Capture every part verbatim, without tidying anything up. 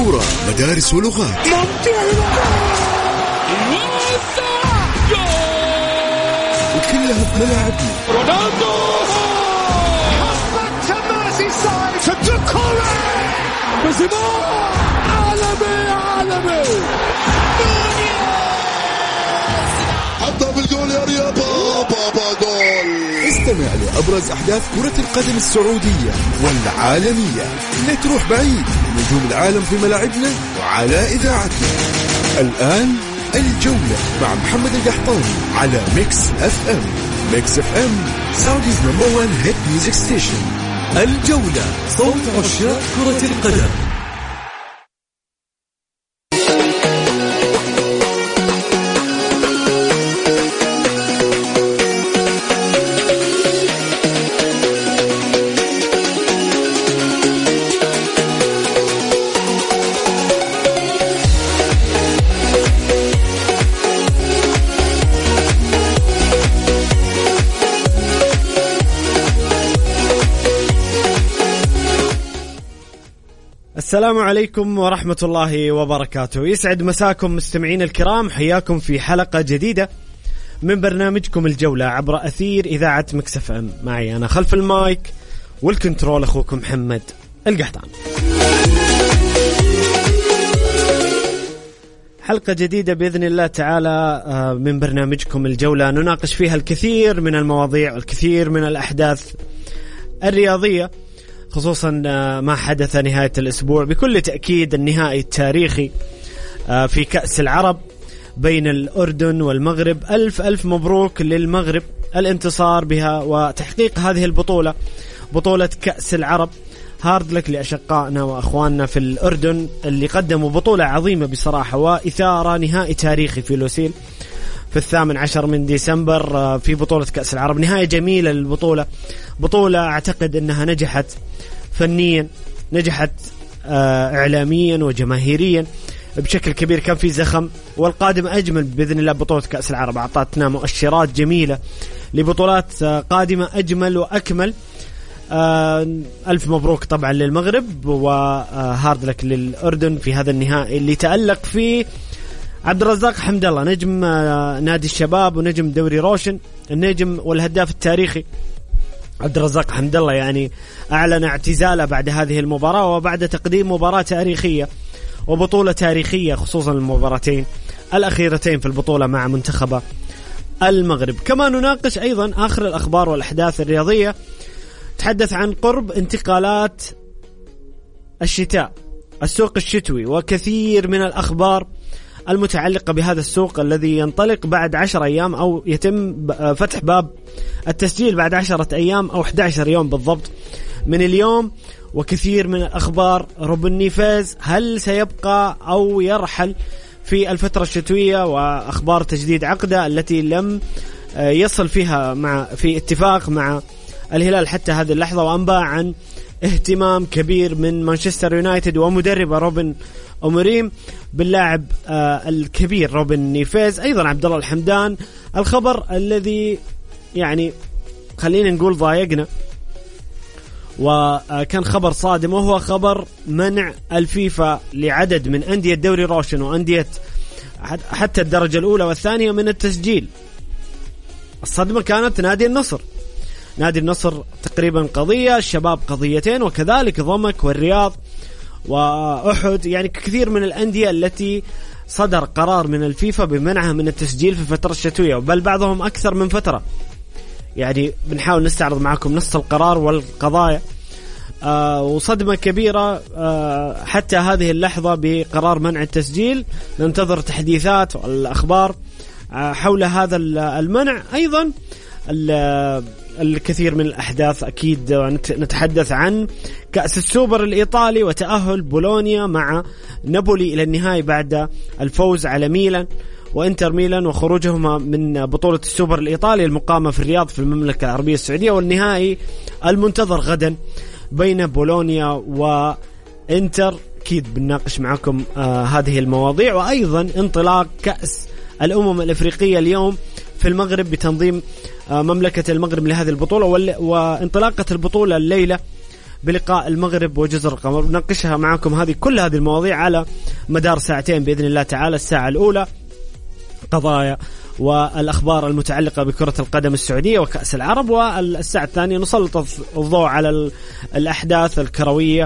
كورة، مدارس ولغات. وكلها في ملاعبنا. رونالدو حطت تماسي صاير ستكورة بزمان عالمي عالمي حطها بالجول يا رياض بابا جول. استمع لأبرز أحداث كرة القدم السعودية والعالمية. لا تروح بعيد، نجوم العالم في ملاعبنا وعلى إذاعتنا. الآن الجولة مع محمد القحطاني على ميكس اف ام. ميكس اف ام سعوديز نمبر وان هيت ميوزك ستيشن. الجولة، صوت عشاق كرة القدم. السلام عليكم ورحمة الله وبركاته. يسعد مساكم مستمعين الكرام، حياكم في حلقة جديدة من برنامجكم الجولة عبر أثير إذاعة ميكس اف ام. معي أنا خلف المايك والكنترول أخوكم محمد القحطان. حلقة جديدة بإذن الله تعالى من برنامجكم الجولة، نناقش فيها الكثير من المواضيع والكثير من الأحداث الرياضية، خصوصا ما حدث نهاية الأسبوع. بكل تأكيد النهائي التاريخي في كأس العرب بين الأردن والمغرب. ألف ألف مبروك للمغرب الانتصار بها وتحقيق هذه البطولة، بطولة كأس العرب. هارد لك لأشقائنا وأخواننا في الأردن اللي قدموا بطولة عظيمة بصراحة وإثارة. نهائي تاريخي في لوسيل في الثامن عشر من ديسمبر في بطولة كأس العرب. نهاية جميلة للبطولة، بطولة أعتقد أنها نجحت فنيا، نجحت إعلاميا وجماهيريا بشكل كبير. كان في زخم، والقادم أجمل بإذن الله. بطولة كأس العرب أعطتنا مؤشرات جميلة لبطولات قادمة أجمل وأكمل. ألف مبروك طبعا للمغرب، وهارد لك للأردن في هذا النهائي اللي تألق فيه عبد الرزاق حمد الله، نجم نادي الشباب ونجم دوري روشن، النجم والهداف التاريخي عبد الرزاق حمد الله. يعني أعلن اعتزاله بعد هذه المباراة وبعد تقديم مباراة تاريخية وبطولة تاريخية، خصوصا المباراتين الأخيرتين في البطولة مع منتخب المغرب. كما نناقش أيضا آخر الأخبار والأحداث الرياضية. تحدث عن قرب انتقالات الشتاء، السوق الشتوي، وكثير من الأخبار المتعلقة بهذا السوق الذي ينطلق بعد عشر أيام، أو يتم فتح باب التسجيل بعد عشرة أيام أو أحد عشر يوم بالضبط من اليوم. وكثير من الأخبار. روبن نيفيز هل سيبقى أو يرحل في الفترة الشتوية، وأخبار تجديد عقده التي لم يصل فيها مع في اتفاق مع الهلال حتى هذه اللحظة، وأنباء عن اهتمام كبير من مانشستر يونايتد ومدرب روبن أموريم باللاعب آه الكبير روبن نيفيز. أيضا عبد الله الحمدان، الخبر الذي يعني خلينا نقول ضايقنا وكان خبر صادم، وهو خبر منع الفيفا لعدد من أندية دوري روشن وأندية حتى الدرجة الأولى والثانية من التسجيل. الصدمة كانت نادي النصر، نادي النصر تقريبا قضية، الشباب قضيتين، وكذلك ضمك والرياض وأحد. يعني كثير من الأندية التي صدر قرار من الفيفا بمنعها من التسجيل في الفترة الشتوية، بل بعضهم أكثر من فترة. يعني بنحاول نستعرض معكم نص القرار والقضايا. آه وصدمة كبيرة آه حتى هذه اللحظة بقرار منع التسجيل. ننتظر تحديثات والأخبار آه حول هذا المنع. أيضا الكثير من الأحداث أكيد. نتحدث عن كأس السوبر الإيطالي وتأهل بولونيا مع نابولي إلى النهائي بعد الفوز على ميلان وإنتر ميلان وخروجهما من بطولة السوبر الإيطالي المقامة في الرياض في المملكة العربية السعودية. والنهائي المنتظر غدا بين بولونيا وإنتر. أكيد بنناقش معكم آه هذه المواضيع. وأيضا انطلاق كأس الأمم الأفريقية اليوم في المغرب بتنظيم آه مملكة المغرب لهذه البطولة، وانطلاقة البطولة الليلة بلقاء المغرب وجزر القمر. نناقشها معكم هذه كل هذه المواضيع على مدار ساعتين بإذن الله تعالى. الساعة الأولى قضايا والأخبار المتعلقة بكرة القدم السعودية وكأس العرب، والساعة الثانية نسلط الضوء على الأحداث الكروية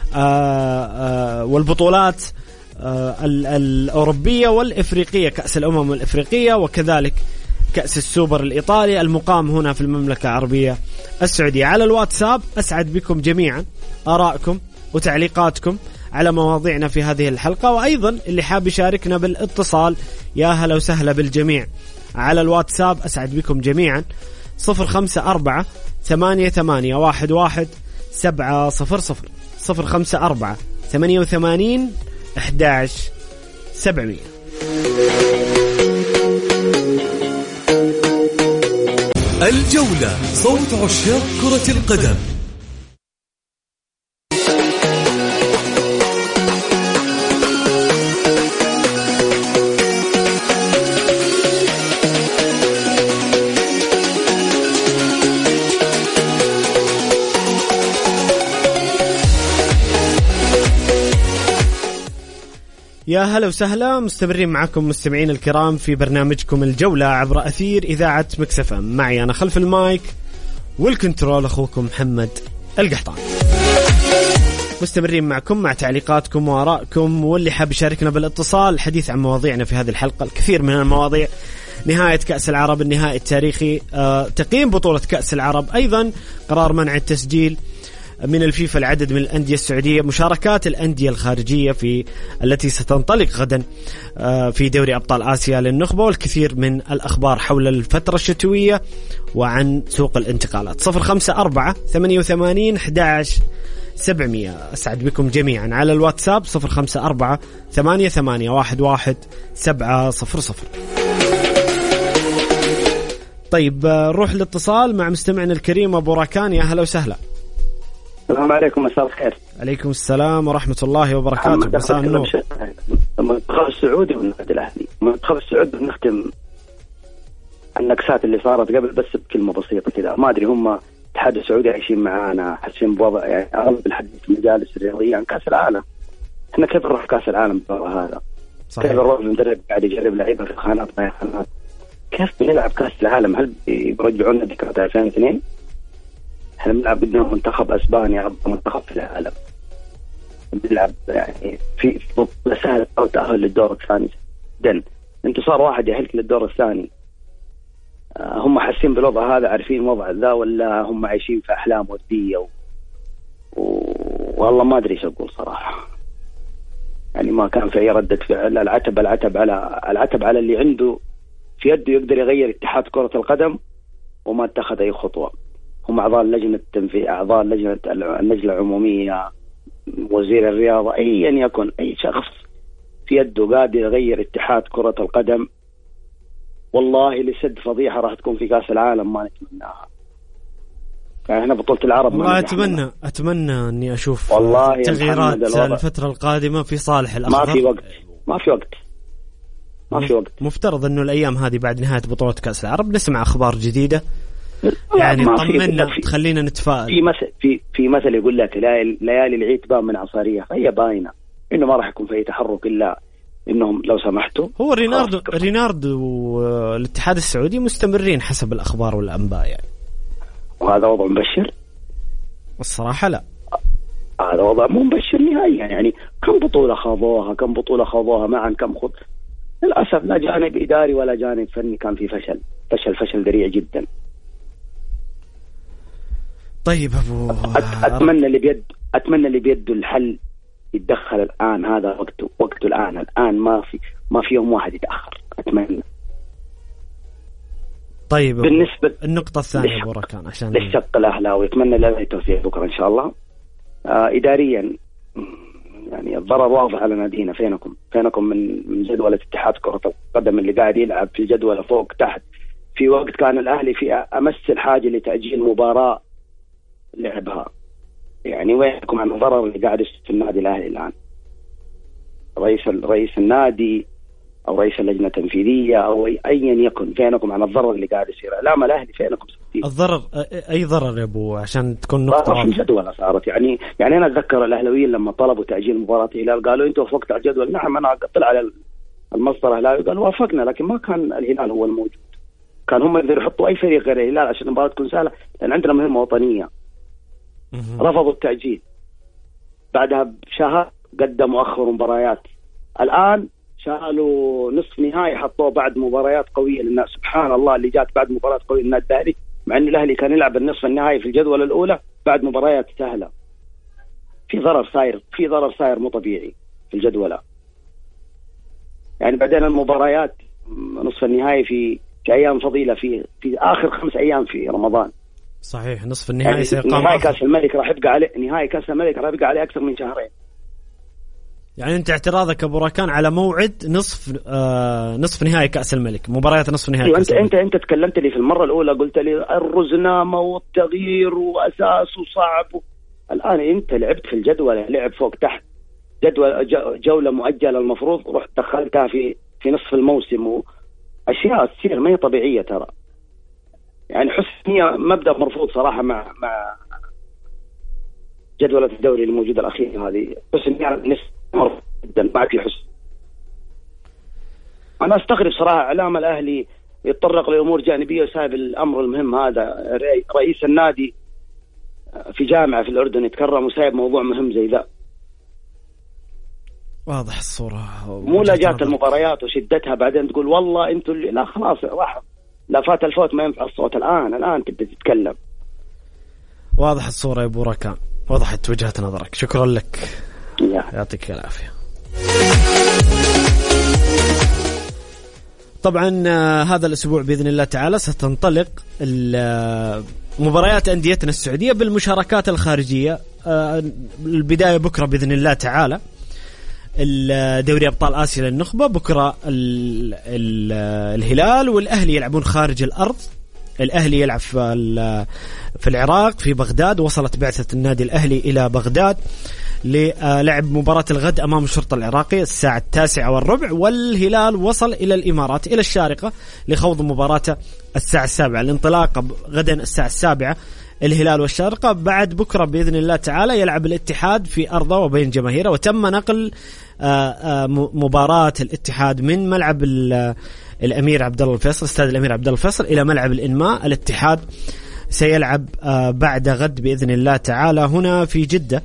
والبطولات الأوروبية والإفريقية، كأس الأمم الإفريقية وكذلك كأس السوبر الإيطالي المقام هنا في المملكة العربية السعودية. على الواتساب أسعد بكم جميعا آرائكم وتعليقاتكم على مواضيعنا في هذه الحلقة، وأيضا اللي حاب يشاركنا بالاتصال يا هلا وسهلا بالجميع على الواتساب. أسعد بكم جميعا. صفر خمسة أربعة ثمانية ثمانية واحد واحد سبعة صفر صفر صفر خمسة أربعة ثمانية وثمانين أحد عشر سبعمية. الجولة، صوت عشاق كرة القدم. يا هلا وسهلا، مستمرين معكم مستمعين الكرام في برنامجكم الجولة عبر أثير إذاعة مكس إف إم. معي أنا خلف المايك والكنترول أخوكم محمد القحطان. مستمرين معكم مع تعليقاتكم وآرائكم، واللي حاب يشاركنا بالاتصال الحديث عن مواضيعنا في هذه الحلقة. الكثير من المواضيع: نهاية كأس العرب، النهائي التاريخي، آه، تقييم بطولة كأس العرب، أيضا قرار منع التسجيل من الفيفا العدد من الأندية السعودية، مشاركات الأندية الخارجية في التي ستنطلق غدا في دوري أبطال آسيا للنخبة، والكثير من الأخبار حول الفترة الشتوية وعن سوق الانتقالات. صفر خمسة أربعة ثمانية وثمانين أحد عشر سبعمية. أسعد بكم جميعا على الواتساب صفر خمسة أربعة ثمانية ثمانية واحد واحد سبعة صفر صفر. طيب نروح الاتصال مع مستمعنا الكريم أبو راكان. يا هلا وسهلا. السلام عليكم، مساء الخير. عليكم السلام ورحمة الله وبركاته. مساء النور. المنتخب السعودي والنادي الأهلي. المنتخب السعودي بنختم النكسات اللي صارت قبل بس بكلمة بسيطة كذا. ما أدري هم الاتحاد السعودي عايشين معانا حاسين بوضع يعني أغلب الحديث في المجالس الرياضية عن كأس العالم. إحنا كيف نروح كأس العالم هذا؟ صحيح. كيف نروح المدرب قاعد يجرب لعيبة في خانات ضيق خانات؟ كيف بنلعب كأس العالم؟ هل بيرجعونا ذكرى ألفين واثنين؟ احنا بنلعب قدام منتخب اسبانيا افضل منتخب في العالم، بنلعب يعني في بطولة سهلة او تأهل للدور الثاني. دن انتصار واحد يأهلك للدور الثاني. آه هم حاسين بالوضع هذا، عارفين الوضع ذا، ولا هم عايشين في احلام وردية و... و... والله ما ادري ايش اقول صراحة. يعني ما كان في اي ردة فعل. العتب العتب على العتب على اللي عنده في يده يقدر يغير اتحاد كرة القدم وما اتخذ اي خطوة. هم أعضاء لجنة التنفيذ، أعضاء لجنة اللجنة العمومية، وزير الرياضة، أيا يكن أي شخص في يده قادر يغير اتحاد كرة القدم. والله لسد فضيحة راح تكون في كأس العالم ما نتمناها. يعني هنا بطولة العرب والله أتمنى أتمنى إني أشوف تغييرات الفترة القادمة في صالح الأخضر. ما في وقت ما في وقت ما في وقت مفترض إنه الأيام هذه بعد نهاية بطولة كأس العرب نسمع أخبار جديدة يعني طمنا تخلينا نتفائل. في مثل في في مثل يقول لك ليالي العيد بان من عصارية. هي باينة إنه ما راح يكون في تحرك إلا إنهم لو سمحتوا. هو ريناردو ريناردو والاتحاد السعودي مستمرين حسب الأخبار والأنباء يعني. وهذا وضع مبشر؟ الصراحة لا، هذا وضع مو مبشر نهائيا. يعني كم بطولة خاضوها كم بطولة خاضوها معا كم خط. للأسف لا جانب إداري ولا جانب فني، كان في فشل فشل فشل ذريع جدا. طيب أبو أتمنى اللي بيد أتمنى اللي بيده الحل يتدخل الآن. هذا وقته وقته الآن الآن ما في ما في يوم واحد يتأخر. أتمنى. طيب بالنسبة النقطة الثانية أبو ركان عشان للشق الأهلاوي أتمنى له التوفيق بكرة إن شاء الله. آه إداريا يعني الضرر واضح على نادينا. فينكم فينكم من من جدولة اتحاد كرة القدم اللي قاعد يلعب في الجدول فوق تحت، في وقت كان الأهلي في أمس الحاجة لتأجيل مباراة لعبها. يعني وينكم عن الضرر اللي قاعد يصير في النادي الأهلي الآن؟ رئيس رئيس النادي أو رئيس اللجنة التنفيذية أو أيا يكن، فينكم عن الضرر اللي قاعد يصير. إعلام الأهلي فينكم ستين. الضرر أي ضرر يا أبو عشان تكون نقطة في الجدول صارت يعني يعني أنا أتذكر الأهلاويين لما طلبوا تأجيل مباراة الهلال قالوا أنتوا وافقتوا على الجدول. نعم أنا طلع على المصدر الأهلاوي قال وافقنا، لكن ما كان الهلال هو الموجود، كان هم يقدروا يحطوا أي فريق غير الهلال عشان المباراة تكون سهلة، لأن عندنا مهمة وطنية. رفضوا التأجيل، بعدها بشهر قدموا أخروا مباريات، الآن شالوا نصف نهائي حطوه بعد مباريات قوية للناس. سبحان الله اللي جات بعد مباراة قوية للنادي الأهلي، مع أن الأهلي كان يلعب النصف النهائي في الجدول الأولى بعد مباريات سهلة. في ضرر صاير في ضرر صاير مو طبيعي في الجدول. يعني بعدين المباريات نصف النهائي في في أيام فضيلة في في آخر خمس أيام في رمضان. صحيح نصف النهائي يعني سيقام. نهائي كأس الملك راح يبقى عليه نهائي كأس الملك راح يبقى عليه أكثر من شهرين. يعني أنت اعتراضك أبو راكان على موعد نصف آه نصف نهائي كأس الملك، مباريات نصف نهائي كأس أنت الملك. أنت أنت تكلمت لي في المرة الأولى قلت لي الرزنامة والتغيير وأساسه صعب. الآن أنت لعبت في الجدول، لعب فوق تحت، جدول جولة مؤجلة المفروض رحت دخلتها في في نصف الموسم، وأشياء تصير ما هي طبيعية ترى. يعني حسنية مبدأ مرفوض صراحة مع مع جدولة الدوري الموجودة الأخيرة هذه. حسنية نسمر جدا ما في حسن. أنا أستغرب صراحة إعلام الأهلي يتطرق لأمور جانبية وسايب الأمر المهم هذا. رئيس النادي في جامعة في الأردن يتكرم وسايب موضوع مهم زي ذا. واضح الصورة. مو لا جات المباريات وشدتها بعدين تقول والله أنتوا اللي لا خلاص راح لا فات الفوت ما ينفع الصوت. الآن الآن تبدأ تتكلم. واضح الصورة يا أبو راكان، وضحت وجهة نظرك. شكرا لك يا. يعطيك العافية. طبعا هذا الأسبوع بإذن الله تعالى ستنطلق مباريات أنديتنا السعودية بالمشاركات الخارجية. البداية بكرة بإذن الله تعالى الدوري أبطال آسيا للنخبة. بكرة ال ال الهلال والأهلي يلعبون خارج الأرض. الأهلي يلعب في في العراق في بغداد. وصلت بعثة النادي الأهلي إلى بغداد للعب مباراة الغد أمام الشرطة العراقي الساعة التاسعة والربع. والهلال وصل إلى الإمارات إلى الشارقة لخوض مباراته الساعة السابعة. الانطلاقة غدا الساعة السابعة الهلال والشارقة. بعد بكرة بإذن الله تعالى يلعب الاتحاد في أرضه وبين جماهيره. وتم نقل مباراة الاتحاد من ملعب الأمير عبد الله الفيصل استاد الأمير عبد الله الفيصل إلى ملعب الإنماء. الاتحاد سيلعب بعد غد بإذن الله تعالى هنا في جدة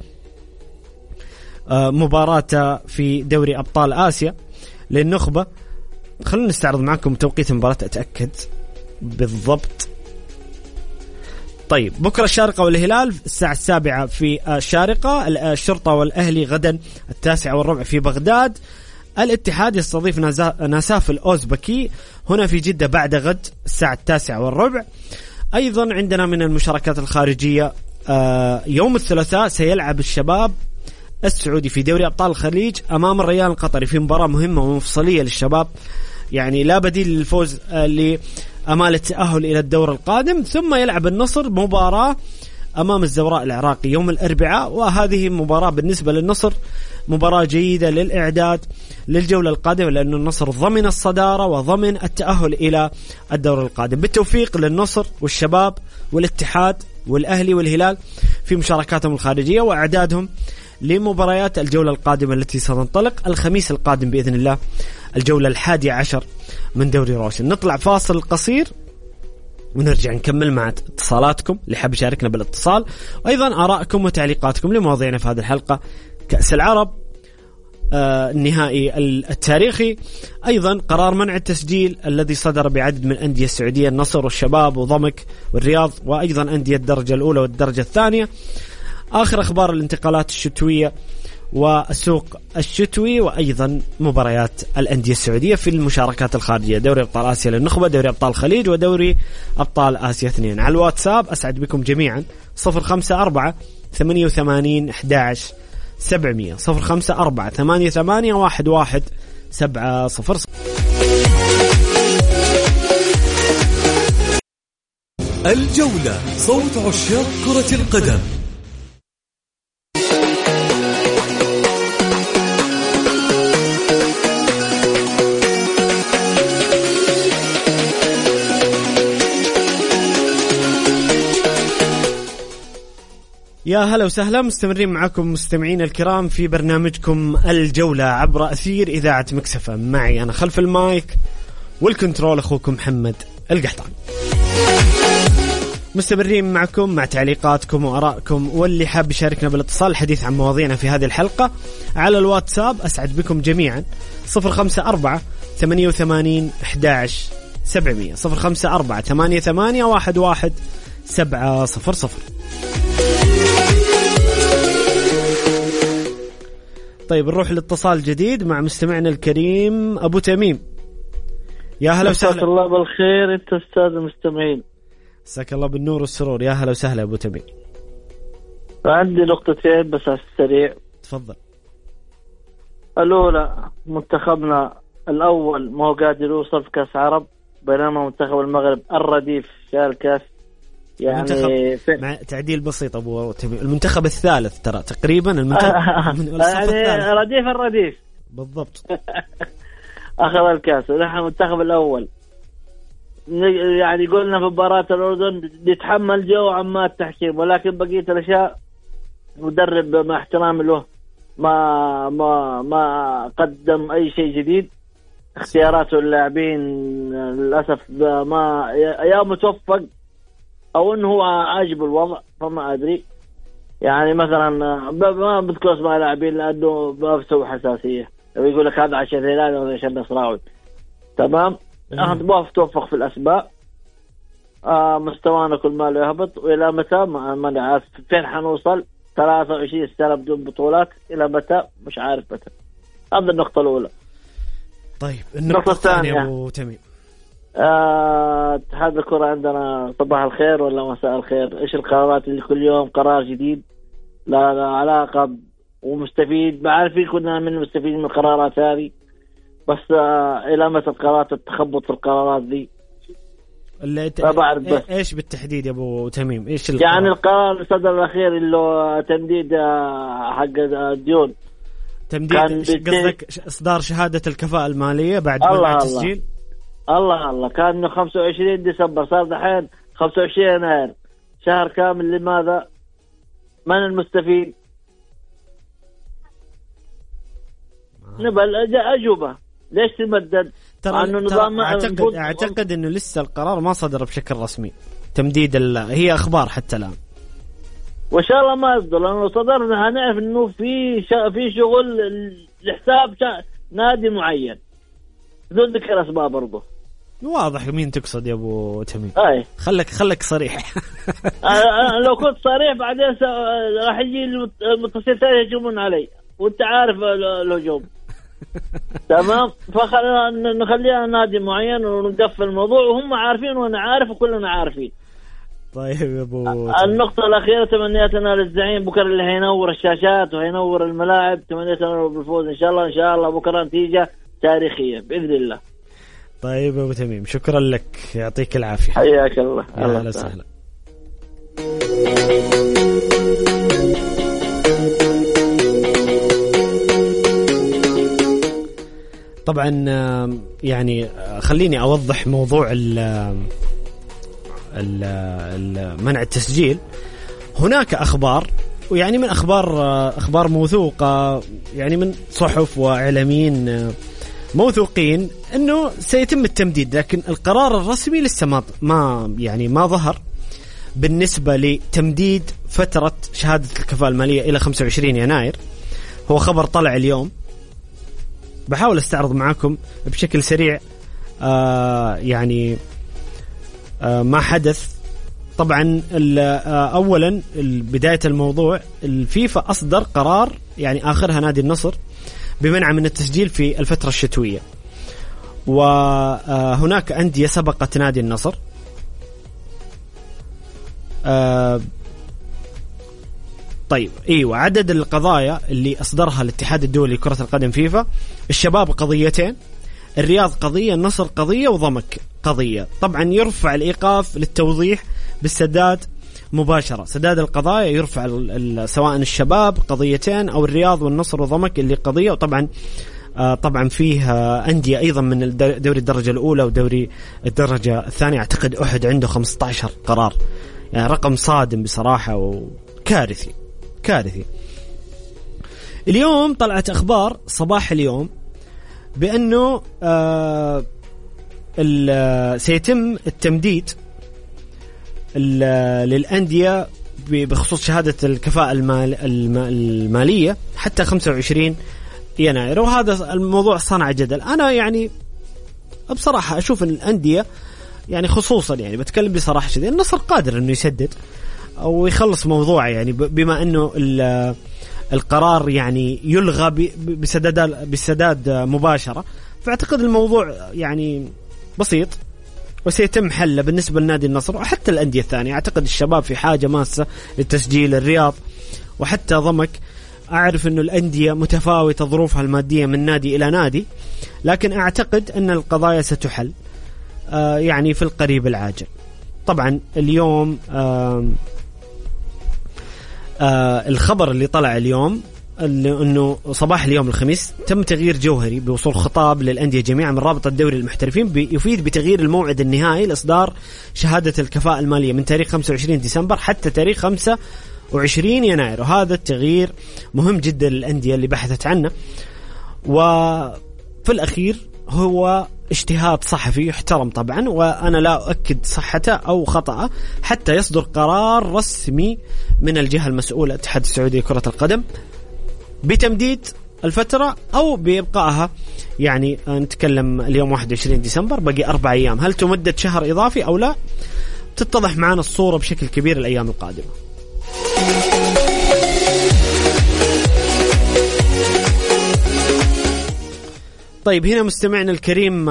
مباراة في دوري أبطال آسيا للنخبة. خلونا نستعرض معكم توقيت المباراة أتأكد بالضبط. طيب بكرة الشارقة والهلال الساعة السابعة في الشارقة. الشرطة والأهلي غدا التاسعة والربع في بغداد. الاتحاد يستضيف ناساف الأوزبكي هنا في جدة بعد غد الساعة التاسعة والربع. أيضا عندنا من المشاركات الخارجية يوم الثلاثاء سيلعب الشباب السعودي في دوري أبطال الخليج أمام الريان القطري في مباراة مهمة ومفصلية للشباب، يعني لا بديل للفوز لأمال التأهل إلى الدور القادم. ثم يلعب النصر مباراة أمام الزوراء العراقي يوم الأربعاء، وهذه مباراة بالنسبة للنصر مباراة جيدة للإعداد للجولة القادمة، لأن النصر ضمن الصدارة وضمن التأهل إلى الدور القادم. بالتوفيق للنصر والشباب والاتحاد والأهلي والهلال في مشاركاتهم الخارجية وأعدادهم لمباريات الجولة القادمة التي ستنطلق الخميس القادم بإذن الله، الجولة الحادية عشر من دوري روشن. نطلع فاصل قصير ونرجع نكمل مع اتصالاتكم اللي حاب يشاركنا بالاتصال، وأيضا آرائكم وتعليقاتكم لمواضيعنا في هذه الحلقة. كأس العرب آه النهائي التاريخي، أيضا قرار منع التسجيل الذي صدر بعدد من أندية السعودية، النصر والشباب وضمك والرياض، وأيضا أندية الدرجة الأولى والدرجة الثانية. آخر أخبار الانتقالات الشتوية والسوق الشتوي، وأيضا مباريات الأندية السعودية في المشاركات الخارجية، دوري أبطال آسيا للنخبة، دوري أبطال الخليج، ودوري أبطال آسيا اثنين. على الواتساب أسعد بكم جميعا صفر خمسة أربعة ثمانية وثمانين أحد عشر سبعمية صفر خمسة أربعة ثمانية ثمانية واحد واحد سبعة صفر. الجولة صوت عشاق كرة القدم. يا هلا وسهلا، مستمرين معكم مستمعين الكرام في برنامجكم الجولة عبر أثير إذاعة مكسفة. معي أنا خلف المايك والكنترول أخوكم محمد القحطان. مستمرين معكم مع تعليقاتكم وآرائكم، واللي حاب يشاركنا بالاتصال الحديث عن مواضيعنا في هذه الحلقة على الواتساب أسعد بكم جميعا. صفر خمسة أربعة ثمانية وثمانين أحد عشر سبعمية صفر خمسة أربعة ثمانية ثمانية واحد واحد سبعة صفر صفر. طيب نروح لاتصال جديد مع مستمعنا الكريم أبو تميم. يا هلا وسهلا. مساك الله بالخير انت استاذ المستمعين. مساك الله بالنور والسرور. يا هلا وسهلا أبو تميم. عندي نقطتين بس على السريع. تفضل. الأولى منتخبنا الأول ما هو قادر يوصل في كأس عرب، بينما منتخب المغرب الرديف في الكأس يعني في... مع تعديل بسيط أبو تميم، المنتخب الثالث ترى تقريبا المنتخب يعني رديف الرديف بالضبط. أخذ الكأس ونحن المنتخب الأول. يعني قلنا في مباراة الأردن يتحمل جو عما التحكيم، ولكن بقية الأشياء مدرب مع احترامي له ما ما ما قدم أي شيء جديد. اختياراته اللاعبين للأسف ما يا متوفق أو إنه هو عاجب الوضع، فما أدري. يعني مثلا ما بذكر اسماء لاعبين لأنه ما بسوي حساسية، يقول لك هذا عشان هلال وهذا عشان نصراوي. تمام. أنا ما توفق في الأسباب. آه مستوانا كل ما له يهبط، وإلى متى ما ما عارف فين حنوصل. ثلاثة وعشرين سنة بدون بطولات، إلى متى مش عارف متى. هذا النقطة الأولى. طيب النقطة الثانية أبو تميم. اتحاد آه الكرة عندنا صباح الخير ولا مساء الخير. إيش القرارات اللي كل يوم قرار جديد لا, لا علاقة ومستفيد؟ بعرفين كنا من المستفيد من القرارات هذه، بس آه إلى متى القرارات التخبط في القرارات دي؟ اللي ت... بس. ايش بالتحديد يا ابو تميم؟ ايش القرار؟ يعني القرار الصدر الاخير اللي تمديد حق الديون. تمديد قصدك اصدار شهاده الكفاءه الماليه بعد منع التسجيل؟ الله الله كان خمسة وعشرين ديسمبر، صار دحين خمسة وعشرين يناير، شهر كامل. لماذا؟ من المستفيد؟ نبل اجوبه. ليش تمدد؟ ترى ترى اعتقد اعتقد انه لسه القرار ما صدر بشكل رسمي. تمديد ال... هي اخبار حتى الان، وان شاء الله ما يصدر، لانه لو صدرنا هنعرف انه في ش... في شغل لحساب ش... نادي معين بدون ذكر اسماء. برضه واضح مين تقصد يا ابو تميم. اي خلك خلك صريح. لو كنت صريح بعدين س... راح يجي المتصلين يهجمون علي، وانت عارف الهجوم. تمام. فخلينا نخليها نادي معين ونقفل الموضوع، وهم عارفين وانا عارف وكلنا عارفين. طيب يا ابو النقطة الأخيرة، تمنياتنا للزعيم بكرة اللي هينور الشاشات وهينور الملاعب. تمنياتنا بالفوز إن شاء الله. إن شاء الله بكرة نتيجة تاريخية بإذن الله. طيب يا ابو تميم شكرا لك، يعطيك العافية. حياك الله. أهلا وسهلا. طبعا يعني خليني أوضح موضوع ال ال منع التسجيل. هناك أخبار، ويعني من أخبار أخبار موثوقة، يعني من صحف وإعلاميين موثوقين أنه سيتم التمديد، لكن القرار الرسمي لسه ما ما يعني ما ظهر بالنسبة لتمديد فترة شهادة الكفاءة المالية إلى خمسة وعشرين يناير. هو خبر طلع اليوم، بحاول استعرض معكم بشكل سريع آه يعني آه ما حدث. طبعا آه اولا بداية الموضوع، الفيفا اصدر قرار يعني اخرها نادي النصر بمنع من التسجيل في الفترة الشتوية، وهناك أندية سبقت نادي النصر. آه طيب ايوه، عدد القضايا اللي اصدرها الاتحاد الدولي لكرة القدم فيفا: الشباب قضيتين، الرياض قضية، النصر قضية، وضمك قضية. طبعا يرفع الإيقاف للتوضيح بالسداد مباشرة. سداد القضايا يرفع سواء الشباب قضيتين أو الرياض والنصر وضمك اللي قضية. وطبعا آه طبعا فيه آه أندية أيضا من دوري الدرجة الأولى ودوري الدرجة الثانية، أعتقد أحد عنده خمسة عشر قرار، يعني رقم صادم بصراحة وكارثي. كارثي. اليوم طلعت أخبار صباح اليوم بأنه آه سيتم التمديد للأندية بخصوص شهادة الكفاءة المال المالية حتى خمسة وعشرين يناير، وهذا الموضوع صنع جدل. أنا يعني بصراحة أشوف أن الأندية يعني خصوصا يعني بتكلم بصراحة شديدة، النصر قادر أنه يسدد أو يخلص موضوع يعني بما أنه القرار يعني يلغى بسداد بسداد مباشرة، فأعتقد الموضوع يعني بسيط وسيتم حله بالنسبة لنادي النصر وحتى الأندية الثانية. أعتقد الشباب في حاجة ماسة للتسجيل، الرياض وحتى ضمك. أعرف أنه الأندية متفاوتة ظروفها المادية من نادي إلى نادي، لكن أعتقد أن القضايا ستحل آه يعني في القريب العاجل. طبعا اليوم آه آه الخبر اللي طلع اليوم أنه صباح اليوم الخميس تم تغيير جوهري بوصول خطاب للأندية جميعا من رابطة الدوري المحترفين يفيد بتغيير الموعد النهائي لإصدار شهادة الكفاءة المالية من تاريخ خمسة وعشرين ديسمبر حتى تاريخ خمسة وعشرين يناير. وهذا التغيير مهم جدا للأندية اللي بحثت عنه، وفي الأخير هو اجتهاد صحفي يحترم طبعا، وأنا لا أؤكد صحته أو خطأه حتى يصدر قرار رسمي من الجهة المسؤولة الاتحاد السعودي لكرة القدم بتمديد الفترة أو بإبقائها. يعني نتكلم اليوم واحد وعشرين ديسمبر، بقي أربع أيام، هل تمدد شهر إضافي أو لا؟ تتضح معنا الصورة بشكل كبير الأيام القادمة. طيب هنا مستمعنا الكريم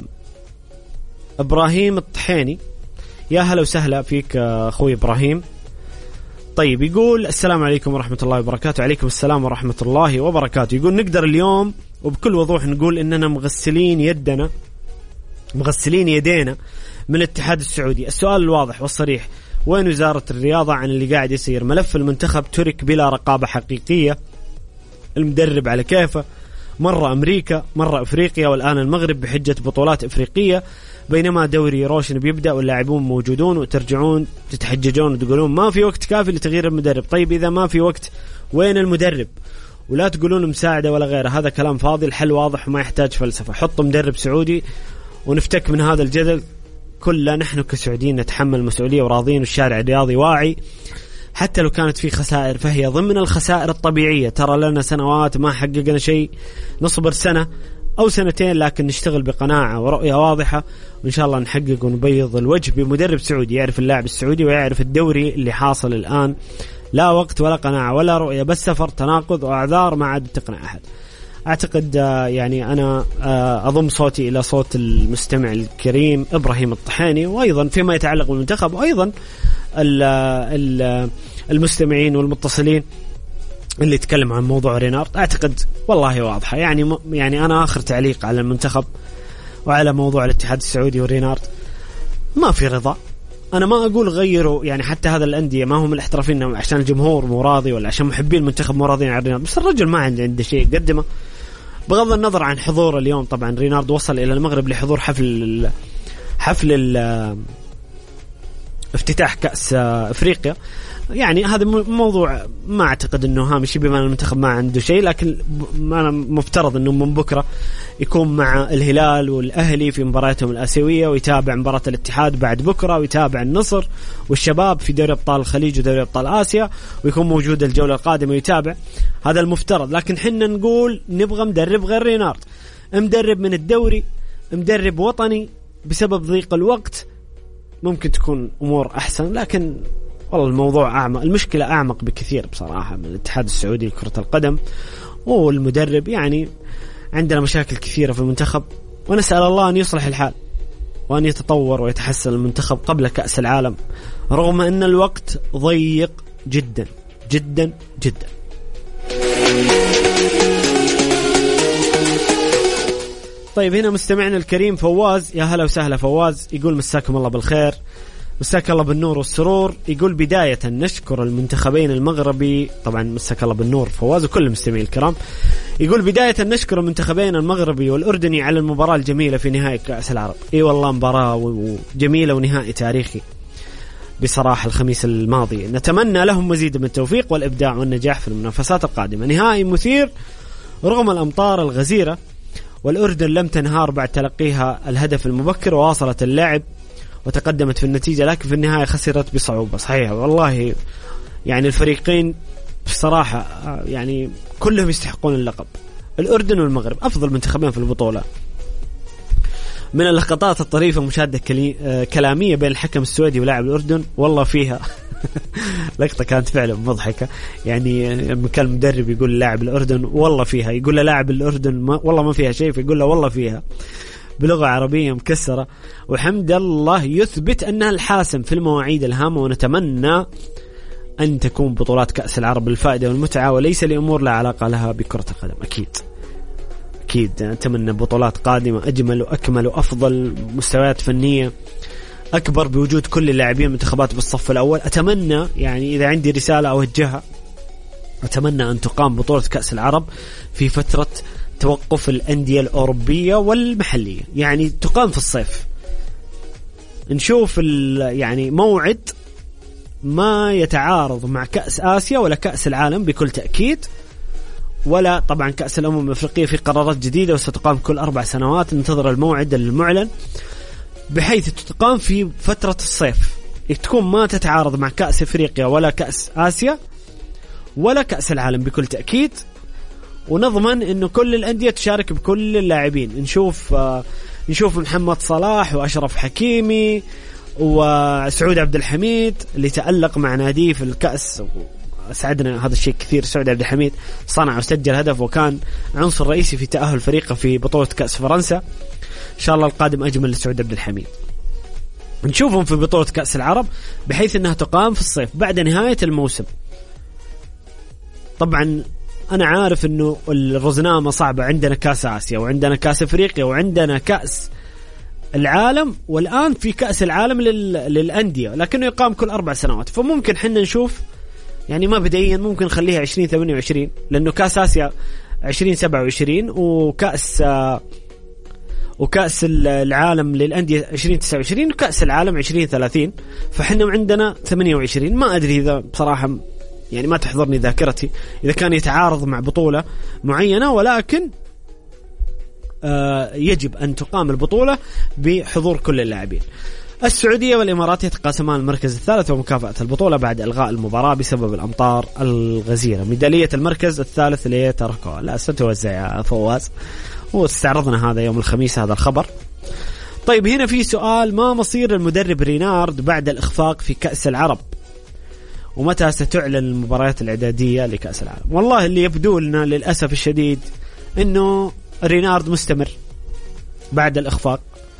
إبراهيم الطحيني، يا هلا وسهلا فيك أخوي إبراهيم. طيب يقول السلام عليكم ورحمة الله وبركاته. عليكم السلام ورحمة الله وبركاته. يقول نقدر اليوم وبكل وضوح نقول إننا مغسلين يدنا مغسلين يدينا من الاتحاد السعودي. السؤال الواضح والصريح، وين وزارة الرياضة عن اللي قاعد يصير؟ ملف المنتخب ترك بلا رقابة حقيقية، المدرب على كيفه، مرة أمريكا مرة أفريقيا والآن المغرب بحجة بطولات أفريقية، بينما دوري روشن بيبدأ واللاعبون موجودون وترجعون تتحججون وتقولون ما في وقت كافي لتغيير المدرب. طيب إذا ما في وقت وين المدرب؟ ولا تقولون مساعدة ولا غيره، هذا كلام فاضي. الحل واضح وما يحتاج فلسفة، حطوا مدرب سعودي ونفتك من هذا الجدل كله. نحن كسعوديين نتحمل المسؤولية وراضين، والشارع الرياضي واعي حتى لو كانت في خسائر فهي ضمن الخسائر الطبيعية. ترى لنا سنوات ما حققنا شيء، نصبر سنة أو سنتين لكن نشتغل بقناعة ورؤية واضحة، وإن شاء الله نحقق ونبيض الوجه بمدرب سعودي يعرف اللاعب السعودي ويعرف الدوري اللي حاصل الآن. لا وقت ولا قناعة ولا رؤية، بس سفر تناقض وأعذار ما عاد تقنع أحد. أعتقد يعني أنا أضم صوتي إلى صوت المستمع الكريم إبراهيم الطحيني، وأيضا فيما يتعلق بالمنتخب، وأيضا المستمعين والمتصلين اللي يتكلم عن موضوع رينارد. أعتقد والله واضحة، يعني يعني أنا آخر تعليق على المنتخب وعلى موضوع الاتحاد السعودي ورينارد، ما في رضا. أنا ما أقول غيروا، يعني حتى هذا الأندية ما هم الاحترافين عشان الجمهور مو راضي ولا عشان محبين المنتخب مو راضيين عن رينارد، بس الرجل ما عنده عنده شيء يقدمه بغض النظر عن حضور. اليوم طبعا رينارد وصل إلى المغرب لحضور حفل حفل افتتاح كأس أفريقيا. يعني هذا موضوع ما أعتقد أنه هامشي بما أن المنتخب ما عنده شيء، لكن أنا مفترض أنه من بكرة يكون مع الهلال والأهلي في مباراتهم الآسيوية، ويتابع مباراة الاتحاد بعد بكرة، ويتابع النصر والشباب في دوري أبطال الخليج ودوري أبطال آسيا، ويكون موجود الجولة القادمة ويتابع. هذا المفترض، لكن حنا نقول نبغى مدرب غير رينارد، مدرب من الدوري، مدرب وطني. بسبب ضيق الوقت ممكن تكون أمور أحسن، لكن والله الموضوع أعمق، المشكلة أعمق بكثير بصراحة من الاتحاد السعودي لكرة القدم والمدرب. يعني عندنا مشاكل كثيرة في المنتخب، ونسأل الله أن يصلح الحال وأن يتطور ويتحسن المنتخب قبل كأس العالم، رغم أن الوقت ضيق جدا جدا جدا. طيب هنا مستمعنا الكريم فواز، يا هلا وسهلا فواز. يقول مساكم الله بالخير، مساك الله بالنور والسرور. يقول بداية نشكر المنتخبين المغربي، طبعا مساك الله بالنور فواز وكل المستمعين الكرام. يقول بداية نشكر المنتخبين المغربي والأردني على المباراة الجميلة في نهائي كأس العرب. اي والله مباراة جميلة ونهائي تاريخي. بصراحة الخميس الماضي. نتمنى لهم مزيد من التوفيق والإبداع والنجاح في المنافسات القادمة. نهائي مثير رغم الأمطار الغزيرة، والأردن لم تنهار بعد تلقيها الهدف المبكر وواصلت اللعب وتقدمت في النتيجة، لكن في النهاية خسرت بصعوبة. صحيح والله، يعني الفريقين بصراحة يعني كلهم يستحقون اللقب. الأردن والمغرب أفضل منتخبين في البطولة. من اللقطات الطريفة مشاهدة كلامية بين الحكم السعودي ولاعب الأردن، والله فيها لقطة كانت فعلا مضحكة. يعني لما كان المدرب يقول لاعب الأردن والله فيها، يقول له لاعب الأردن ما والله ما فيها شيء، فيقول له والله فيها بلغة عربية مكسرة. وحمد الله يثبت أنها الحاسم في المواعيد الهامة، ونتمنى أن تكون بطولات كأس العرب للفائدة والمتعة وليس لأمور لا علاقة لها بكرة القدم. أكيد أكيد أتمنى بطولات قادمة أجمل وأكمل وأفضل، مستويات فنية أكبر بوجود كل اللاعبين منتخبات بالصف الأول. أتمنى يعني إذا عندي رسالة أوجهها، أتمنى أن تقام بطولة كأس العرب في فترة توقف الأندية الأوروبية والمحلية، يعني تقام في الصيف، نشوف يعني موعد ما يتعارض مع كأس آسيا ولا كأس العالم بكل تأكيد، ولا طبعا كأس الأمم الأفريقية في قرارات جديدة وستقام كل أربع سنوات. ننتظر الموعد المعلن بحيث تقام في فترة الصيف، تكون ما تتعارض مع كأس أفريقيا ولا كأس آسيا ولا كأس العالم بكل تأكيد، ونضمن إنه كل الأندية تشارك بكل اللاعبين. نشوف آه نشوف محمد صلاح وأشرف حكيمي وسعود عبد الحميد اللي تألق مع ناديه في الكأس، أسعدنا هذا الشيء كثير. سعود عبد الحميد صنع وسجل هدف وكان عنصر رئيسي في تأهل فريقه في بطولة كأس فرنسا. إن شاء الله القادم أجمل لسعود عبد الحميد. نشوفهم في بطولة كأس العرب بحيث أنها تقام في الصيف بعد نهاية الموسم. طبعا أنا عارف أنه الرزنامة صعبة، عندنا كأس آسيا وعندنا كأس أفريقيا وعندنا كأس العالم، والآن في كأس العالم لل... للأندية، لكنه يقام كل أربع سنوات. فممكن حنا نشوف يعني ما بدأيا ممكن نخليها عشرين ثمانية وعشرين، لأنه كأس آسيا عشرين سبعة وعشرين وكأس وكأس العالم للأندية عشرين تسعة وعشرين وكأس العالم عشرين ثلاثين، فحنا عندنا ثمانية وعشرين. ما أدري إذا بصراحة يعني ما تحضرني ذاكرتي إذا كان يتعارض مع بطولة معينة، ولكن آه يجب أن تقام البطولة بحضور كل اللاعبين. السعودية والإمارات يتقاسمان المركز الثالث ومكافأة البطولة بعد إلغاء المباراة بسبب الأمطار الغزيرة. ميدالية المركز الثالث لتركها لا ستوزع يا فواز، واستعرضنا هذا يوم الخميس هذا الخبر. طيب هنا في سؤال: ما مصير المدرب رينارد بعد الإخفاق في كأس العرب؟ ومتى ستعلن المباريات الإعدادية لكأس العالم؟ والله اللي يبدو لنا للأسف الشديد إنه رينارد مستمر بعد الإخفاق،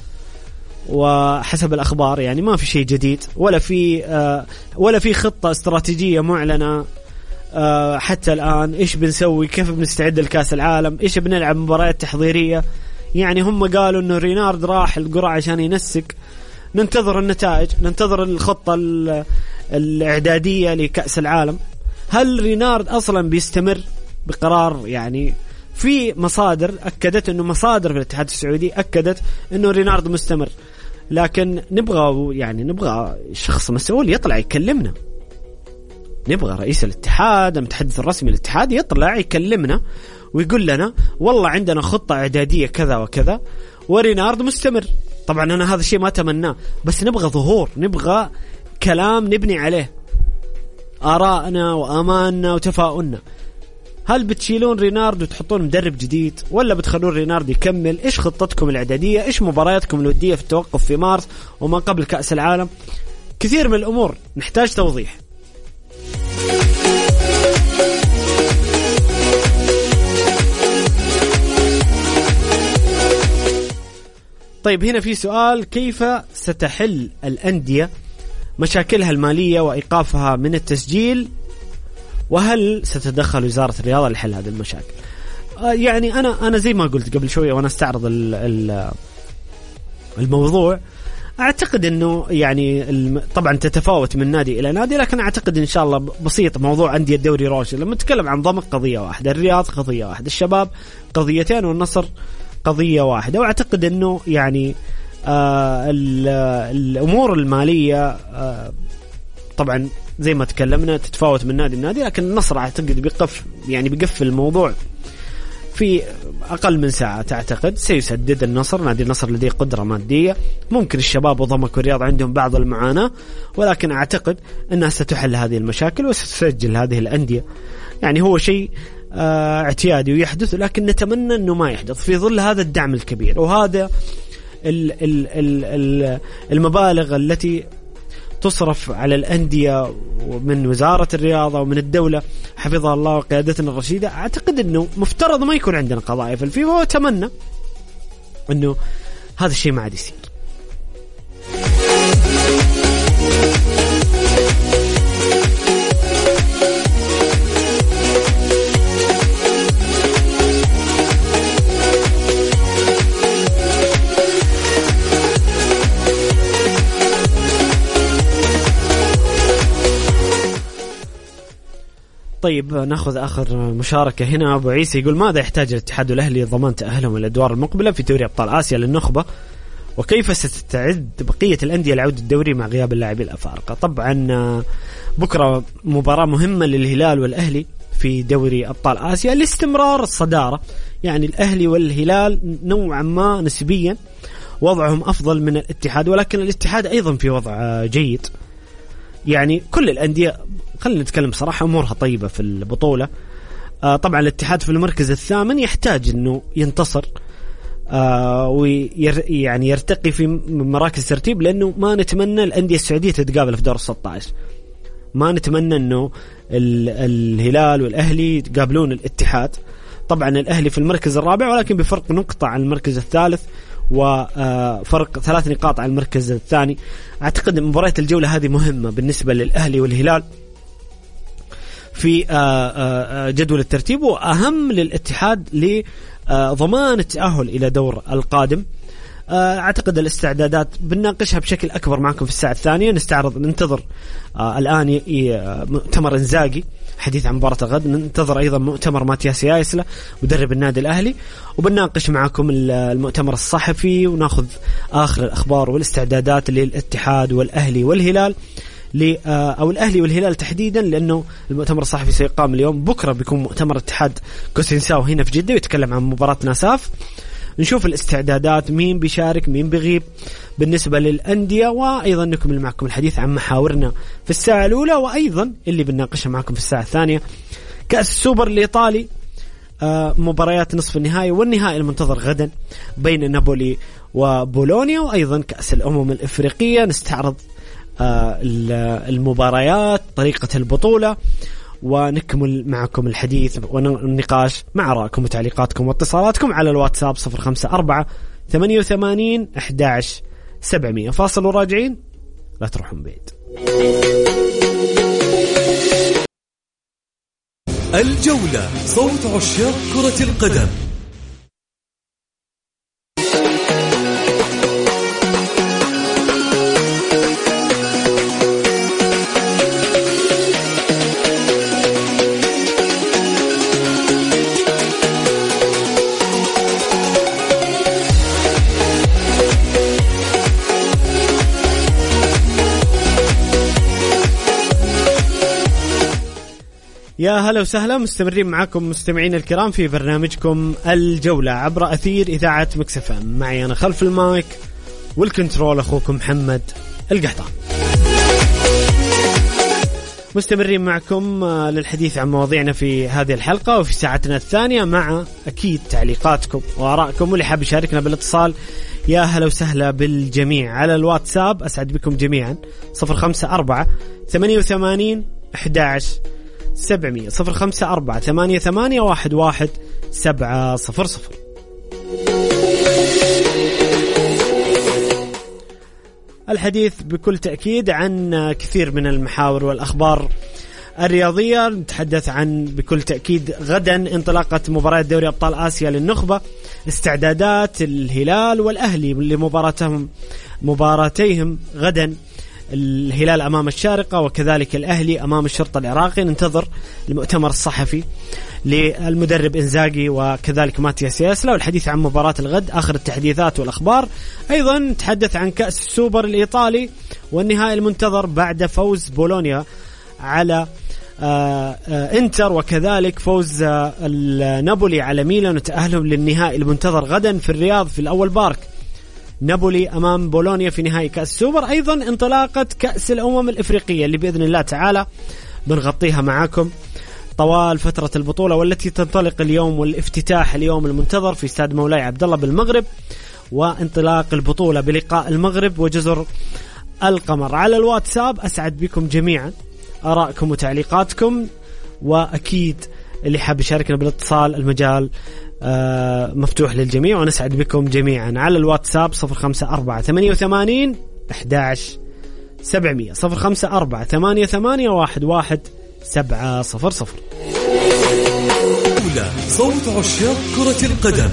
وحسب الأخبار يعني ما في شيء جديد ولا في آه ولا في خطة استراتيجية معلنة آه حتى الآن. إيش بنسوي؟ كيف بنستعد لكأس العالم؟ إيش بنلعب مباريات تحضيرية؟ يعني هم قالوا إنه رينارد راح القرعة عشان ينسك. ننتظر النتائج، ننتظر الخطة الإعدادية لكأس العالم. هل رينارد أصلا بيستمر بقرار؟ يعني في مصادر أكدت إنه مصادر في الاتحاد السعودي أكدت إنه رينارد مستمر، لكن نبغى يعني نبغى شخص مسؤول يطلع يكلمنا. نبغى رئيس الاتحاد، المتحدث الرسمي للاتحاد، يطلع يكلمنا ويقول لنا والله عندنا خطة إعدادية كذا وكذا ورينارد مستمر. طبعا أنا هذا الشيء ما تمناه، بس نبغى ظهور، نبغى كلام نبني عليه آراءنا وآماننا وتفاؤلنا. هل بتشيلون رينارد وتحطون مدرب جديد، ولا بتخلون رينارد يكمل؟ إيش خطتكم الإعدادية؟ إيش مبارياتكم الودية في التوقف في مارس وما قبل كأس العالم؟ كثير من الأمور نحتاج توضيح. طيب هنا في سؤال: كيف ستحل الأندية مشاكلها المالية وإيقافها من التسجيل، وهل ستتدخل وزارة الرياضة لحل هذه المشاكل؟ آه يعني أنا أنا زي ما قلت قبل شوية وأنا استعرض الموضوع، أعتقد أنه يعني طبعا تتفاوت من نادي إلى نادي، لكن أعتقد إن شاء الله بسيط. موضوع أندية الدوري روشن لما نتكلم عن ضمك قضية واحدة، الرياض قضية واحدة، الشباب قضيتين، والنصر قضية واحدة. وأعتقد أنه يعني آه الأمور المالية آه طبعا زي ما تكلمنا تتفاوت من نادي لنادي، لكن النصر أعتقد بيقف يعني بيقفل الموضوع في أقل من ساعة. تعتقد سيسدد النصر؟ نادي النصر لديه قدرة مادية، ممكن الشباب وضمك والرياض عندهم بعض المعاناة، ولكن أعتقد أنها ستحل هذه المشاكل وستسجل هذه الأندية. يعني هو شيء اه اعتيادي ويحدث، لكن نتمنى أنه ما يحدث في ظل هذا الدعم الكبير وهذا ال ال ال المبالغ التي تصرف على الأندية من وزارة الرياضة ومن الدولة حفظها الله وقيادتنا الرشيدة. أعتقد أنه مفترض ما يكون عندنا قضايا في الفيفا، وأتمنى أنه هذا الشيء ما عاد يصير. طيب ناخذ آخر مشاركة هنا. أبو عيسى يقول: ماذا يحتاج الاتحاد والأهلي لضمان تأهلهم الأدوار المقبلة في دوري أبطال آسيا للنخبة، وكيف ستستعد بقية الأندية لعودة الدوري مع غياب اللاعبين الأفارقة؟ طبعا بكرة مباراة مهمة للهلال والأهلي في دوري أبطال آسيا لاستمرار الصدارة. يعني الأهلي والهلال نوعا ما نسبيا وضعهم أفضل من الاتحاد، ولكن الاتحاد أيضا في وضع جيد. يعني كل الأندية خلينا نتكلم صراحة أمورها طيبة في البطولة. آه طبعا الاتحاد في المركز الثامن يحتاج أنه ينتصر آه ويعني يرتقي في مراكز ترتيب، لأنه ما نتمنى الأندية السعودية تتقابل في دور الستة عشر. ما نتمنى أنه الهلال والأهلي يتقابلون الاتحاد. طبعا الأهلي في المركز الرابع ولكن بفرق نقطة عن المركز الثالث، وفرق ثلاث نقاط على المركز الثاني. أعتقد مباريات الجولة هذه مهمة بالنسبة للأهلي والهلال في جدول الترتيب، وأهم للاتحاد لضمان التأهل إلى دور القادم. أعتقد الاستعدادات بنناقشها بشكل أكبر معكم في الساعة الثانية. نستعرض ننتظر الآن مؤتمر إنزاغي حديث عن مباراة الغد، ننتظر أيضا مؤتمر ماتياس يايسلا مدرب النادي الأهلي، وبنناقش معكم المؤتمر الصحفي وناخذ آخر الأخبار والاستعدادات للاتحاد والأهلي والهلال أو الأهلي والهلال تحديدا، لأنه المؤتمر الصحفي سيقام اليوم. بكرة بيكون مؤتمر اتحاد كوسينساو هنا في جدة ويتكلم عن مباراة ناساف. نشوف الاستعدادات، مين بيشارك مين بيغيب بالنسبة للأندية، وأيضا نكمل معكم الحديث عن محاورنا في الساعة الأولى، وأيضا اللي بنناقشها معكم في الساعة الثانية كأس السوبر الإيطالي، مباريات نصف النهائي والنهائي المنتظر غدا بين نابولي وبولونيا، وأيضا كأس الأمم الإفريقية. نستعرض المباريات، طريقة البطولة، ونكمل معكم الحديث والنقاش مع رأيكم وتعليقاتكم واتصالاتكم على الواتساب صفر خمسة أربعة ثمانية وثمانين أحد عشر سبعمية. فاصل وراجعين، لا تروحون بعيد. الجولة، صوت عشاق كرة القدم. يا هلا وسهلا، مستمرين معكم مستمعين الكرام في برنامجكم الجولة عبر أثير إذاعة مكس إف إم. معي أنا خلف المايك والكنترول أخوكم محمد القحطان. مستمرين معكم للحديث عن مواضيعنا في هذه الحلقة وفي ساعتنا الثانية، مع أكيد تعليقاتكم وآرائكم، واللي حاب يشاركنا بالاتصال يا هلا وسهلا بالجميع على الواتساب. أسعد بكم جميعا. صفر خمسة أربعة ثمانية وثمانين أحد عشر سبعمية صفر خمسة أربعة ثمانية ثمانية واحد واحد سبعة صفر صفر. الحديث بكل تأكيد عن كثير من المحاور والأخبار الرياضية. نتحدث عن بكل تأكيد غدا انطلاقة مباراة دوري أبطال آسيا للنخبة، استعدادات الهلال والأهلي لمباراتهم مباراتيهم غدا، الهلال أمام الشارقة وكذلك الأهلي أمام الشرطة العراقي. ننتظر المؤتمر الصحفي للمدرب إنزاغي وكذلك ماتياس ياسلا، والحديث عن مباراة الغد، آخر التحديثات والأخبار. أيضا نتحدث عن كأس السوبر الإيطالي والنهائي المنتظر بعد فوز بولونيا على آآ آآ انتر، وكذلك فوز نابولي على ميلان وتأهلهم للنهائي المنتظر غدا في الرياض في الأول بارك، نابولي أمام بولونيا في نهائي كأس السوبر. أيضا انطلاقة كأس الأمم الإفريقية اللي بإذن الله تعالى بنغطيها معاكم طوال فترة البطولة، والتي تنطلق اليوم، والافتتاح اليوم المنتظر في استاد مولاي عبد الله بالمغرب، وانطلاق البطولة بلقاء المغرب وجزر القمر. على الواتساب أسعد بكم جميعا آرائكم وتعليقاتكم، وأكيد اللي حاب يشاركنا بالاتصال المجال آه مفتوح للجميع، ونسعد بكم جميعا على الواتساب صفر خمسة أربعة ثمانية وثمانين أحد عشر سبعمية صفر خمسة أربعة ثمانية ثمانية واحد واحد سبعة صفر صفر. أولى صوت عشاق كرة القدم.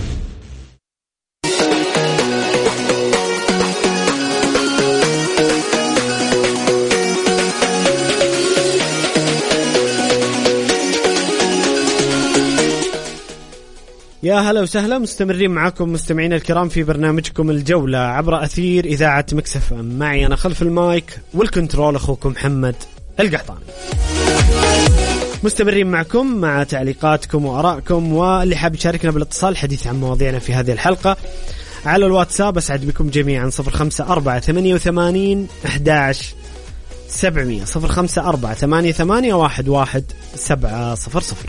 يا هلا وسهلا، مستمرين معكم مستمعين الكرام في برنامجكم الجولة عبر أثير إذاعة مكس اف ام. معي أنا خلف المايك والكنترول أخوكم محمد القحطاني. مستمرين معكم مع تعليقاتكم وآرائكم، واللي حاب يشاركنا بالاتصال حديث عن مواضيعنا في هذه الحلقة على الواتساب أسعد بكم جميعا صفر خمسة أربعة ثمانية وثمانين أحد عشر سبعمية صفر خمسة أربعة ثمانية ثمانية واحد واحد سبعة صفر صفر.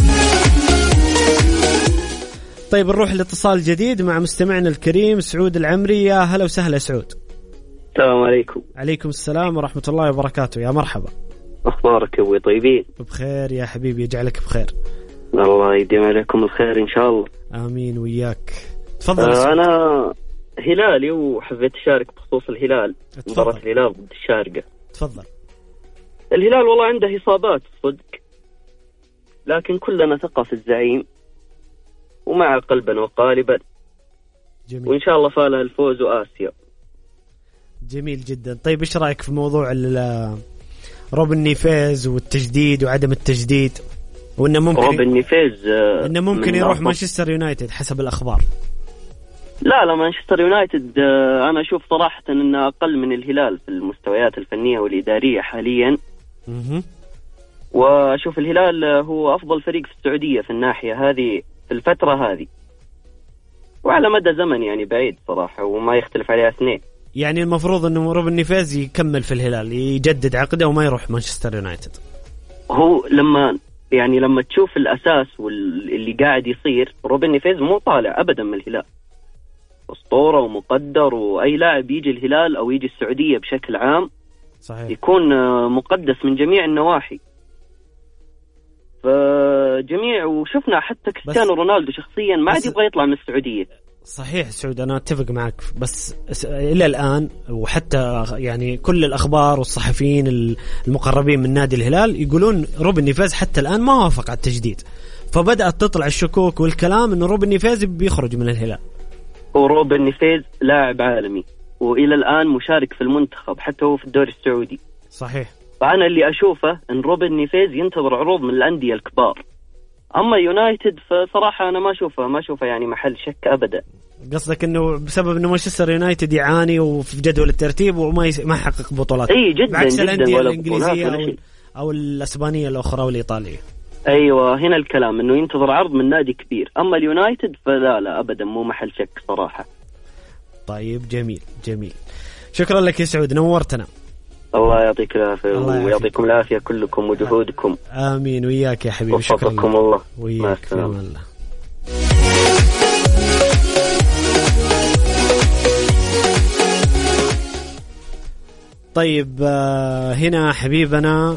طيب نروح لاتصال جديد مع مستمعنا الكريم سعود العمري. يا هلا وسهلا سعود. السلام عليكم. عليكم السلام ورحمة الله وبركاته. يا مرحبا. أخبارك يا أبوي؟ طيبين؟ بخير يا حبيبي، يجعلك بخير. الله يديم عليكم الخير إن شاء الله. آمين وياك. تفضل. آه أنا هلالي وحبيت أشارك بخصوص الهلال، مباراة الهلال ضد الشارقة. تفضل. الهلال والله عنده إصابات صدق، لكن كلنا ثقة في الزعيم ومع قلبا وقالبا. جميل. وإن شاء الله فالها الفوز وآسيا. جميل جدا. طيب إيش رأيك في موضوع روبن نيفيز والتجديد وعدم التجديد، وإنه ممكن روبن نيفيز آه إنه ممكن يروح مانشستر يونايتد حسب الأخبار؟ لا لا مانشستر يونايتد آه أنا أشوف صراحة إنه أقل من الهلال في المستويات الفنية والإدارية حاليا. مه. وأشوف الهلال هو أفضل فريق في السعودية في الناحية هذه في الفترة هذه، وعلى مدى زمن يعني بعيد صراحة وما يختلف عليها اثنين. يعني المفروض أنه روبن نيفيز يكمل في الهلال، يجدد عقده وما يروح مانشستر يونايتد. هو لما يعني لما تشوف الأساس واللي قاعد يصير، روبن نيفيز مو طالع أبدا من الهلال، أسطورة ومقدر، وأي لاعب يجي الهلال أو يجي السعودية بشكل عام صحيح يكون مقدس من جميع النواحي. فجميع وشفنا حتى كريستيانو رونالدو شخصيا ما عاد يبغى يطلع من السعودية. صحيح سعود، أنا أتفق معك، بس إلى الآن وحتى يعني كل الأخبار والصحفيين المقربين من نادي الهلال يقولون روبن نيفيز حتى الآن ما وافق على التجديد، فبدأت تطلع الشكوك والكلام إنه روبن نيفيز بيخرج من الهلال. وروبن نيفيز لاعب عالمي وإلى الآن مشارك في المنتخب حتى هو في الدوري السعودي. صحيح. فأنا اللي أشوفه إن روبن نيفيز ينتظر عروض من الأندية الكبار. أما يونايتد فصراحة أنا ما أشوفه ما أشوفه يعني محل شك أبدا. قصدك إنه بسبب إنه مانشستر يونايتد يعاني وفي جدول الترتيب وما يس... ما يحقق بطولات. أي جدا بعكس جدا الأندية ولا الإنجليزية أو, أو الأسبانية الأخرى والإيطالية. أيوة هنا الكلام إنه ينتظر عرض من نادي كبير. أما اليونايتد فلا لا أبدا مو محل شك صراحة. طيب جميل جميل، شكرا لك يا سعود، نورتنا. الله يعطيك العافية ويعطيكم العافية كلكم وجهودكم. آمين وياك يا حبيبي. شكرا لك. الله وياك في أمان الله. طيب هنا حبيبنا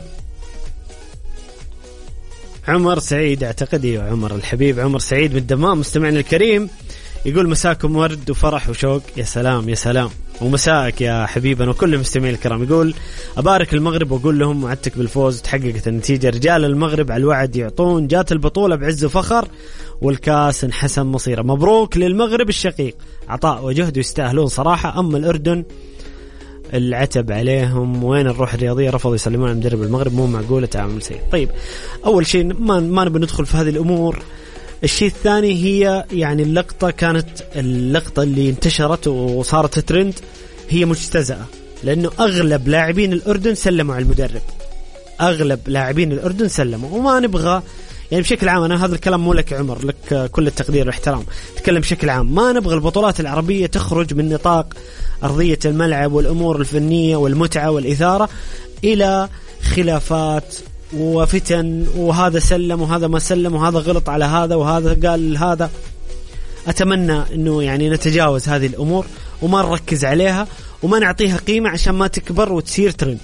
عمر سعيد، اعتقد ايوه عمر الحبيب عمر سعيد من الدمام مستمعنا الكريم، يقول مساكم ورد وفرح وشوق. يا سلام يا سلام، ومساك يا حبيبنا وكل المستمعين الكرام. يقول أبارك المغرب وأقول لهم وعدتك بالفوز وتحققت النتيجة. رجال المغرب على الوعد يعطون، جات البطولة بعز وفخر والكاس انحسم مصيره. مبروك للمغرب الشقيق، عطاء وجهد يستاهلون صراحة. أما الأردن العتب عليهم، وين الروح الرياضية، رفضوا يسلمون على مدرب المغرب، مو معقولة تعامل سيء. طيب أول شيء ما ما نبي ندخل في هذه الأمور. الشيء الثاني هي يعني اللقطة كانت اللقطة اللي انتشرت وصارت ترند هي مجتزأة، لأنه أغلب لاعبين الأردن سلموا على المدرب، أغلب لاعبين الأردن سلموا. وما نبغى يعني بشكل عام، أنا هذا الكلام مو لك عمر، لك كل التقدير والاحترام، تكلم بشكل عام. ما نبغى البطولات العربية تخرج من نطاق أرضية الملعب والأمور الفنية والمتعة والإثارة إلى خلافات وفتن، وهذا سلم وهذا ما سلم وهذا غلط على هذا وهذا قال هذا. أتمنى أنه يعني نتجاوز هذه الأمور وما نركز عليها وما نعطيها قيمة عشان ما تكبر وتصير ترند.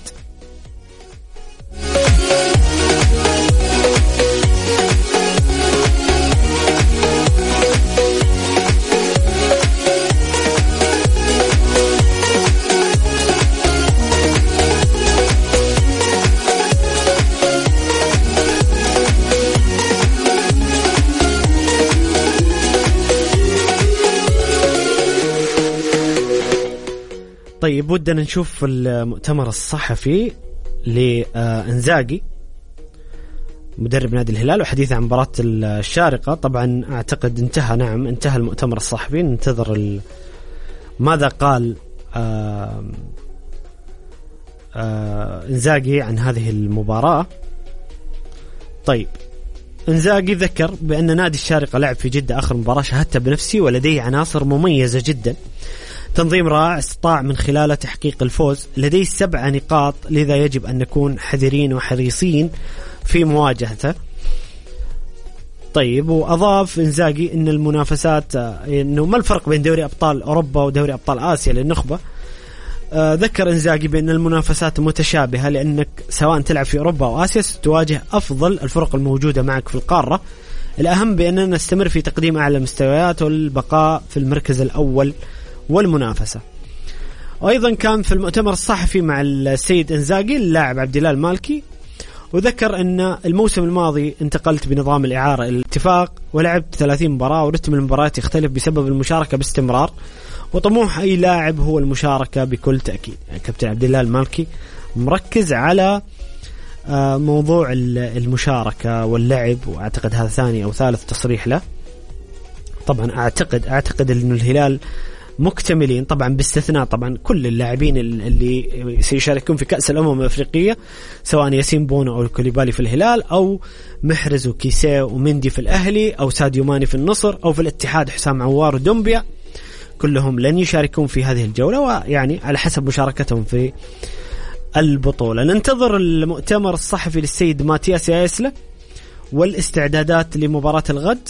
طيب ودنا نشوف المؤتمر الصحفي لإنزاغي مدرب نادي الهلال وحديث عن مباراة الشارقة. طبعا أعتقد انتهى، نعم انتهى المؤتمر الصحفي، ننتظر ال... ماذا قال آه آه إنزاغي عن هذه المباراة. طيب إنزاغي ذكر بأن نادي الشارقة لعب في جدة آخر مباراة شاهدتها بنفسي ولديه عناصر مميزة جدا، تنظيم رائع استطاع من خلاله تحقيق الفوز، لديه سبع نقاط لذا يجب أن نكون حذرين وحريصين في مواجهته. طيب وأضاف إنزاغي أن المنافسات أنه ما الفرق بين دوري أبطال أوروبا ودوري أبطال آسيا للنخبة. آه ذكر إنزاغي بأن المنافسات متشابهة لأنك سواء تلعب في أوروبا أو آسيا ستواجه أفضل الفرق الموجودة معك في القارة، الأهم بأننا نستمر في تقديم أعلى المستويات والبقاء في المركز الأول والمنافسة. وأيضا كان في المؤتمر الصحفي مع السيد إنزاغي اللاعب عبد الله المالكي، وذكر أن الموسم الماضي انتقلت بنظام الإعارة إلى الاتفاق ولعبت ثلاثين مباراة، ورتم المباريات يختلف بسبب المشاركة باستمرار، وطموح أي لاعب هو المشاركة بكل تأكيد. يعني كابتن عبد الله المالكي مركز على موضوع المشاركة واللعب، وأعتقد هذا ثاني أو ثالث تصريح له. طبعا أعتقد أعتقد أن الهلال مكتملين طبعا باستثناء طبعا كل اللاعبين اللي سيشاركون في كأس الأمم الأفريقية، سواء ياسين بونو أو الكوليبالي في الهلال، أو محرز وكيسيه ومندي في الأهلي، أو ساديو ماني في النصر، أو في الاتحاد حسام عوار ودومبيا، كلهم لن يشاركون في هذه الجولة، ويعني على حسب مشاركتهم في البطولة. ننتظر المؤتمر الصحفي للسيد ماتياس ياسلا والاستعدادات لمباراة الغد.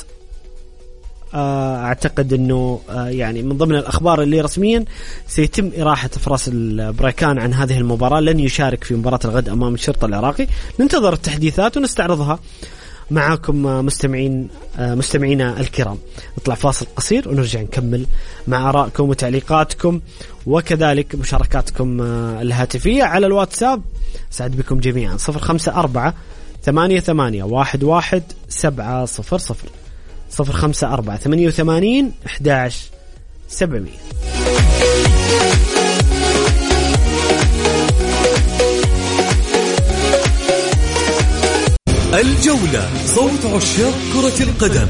أعتقد أنه يعني من ضمن الأخبار اللي رسميا سيتم إراحة فراس البراكان عن هذه المباراة، لن يشارك في مباراة الغد أمام الشرطة العراقي. ننتظر التحديثات ونستعرضها معاكم مستمعين مستمعينا الكرام. نطلع فاصل قصير ونرجع نكمل مع آرائكم وتعليقاتكم وكذلك مشاركاتكم الهاتفية على الواتساب. سعد بكم جميعا. صفر خمسة أربعة ثمانية ثمانية واحد واحد سبعة صفر صفر صفر خمسة أربعة ثمانية وثمانين أحد عشر سبعمية. الجولة، صوت عشاق كرة القدم.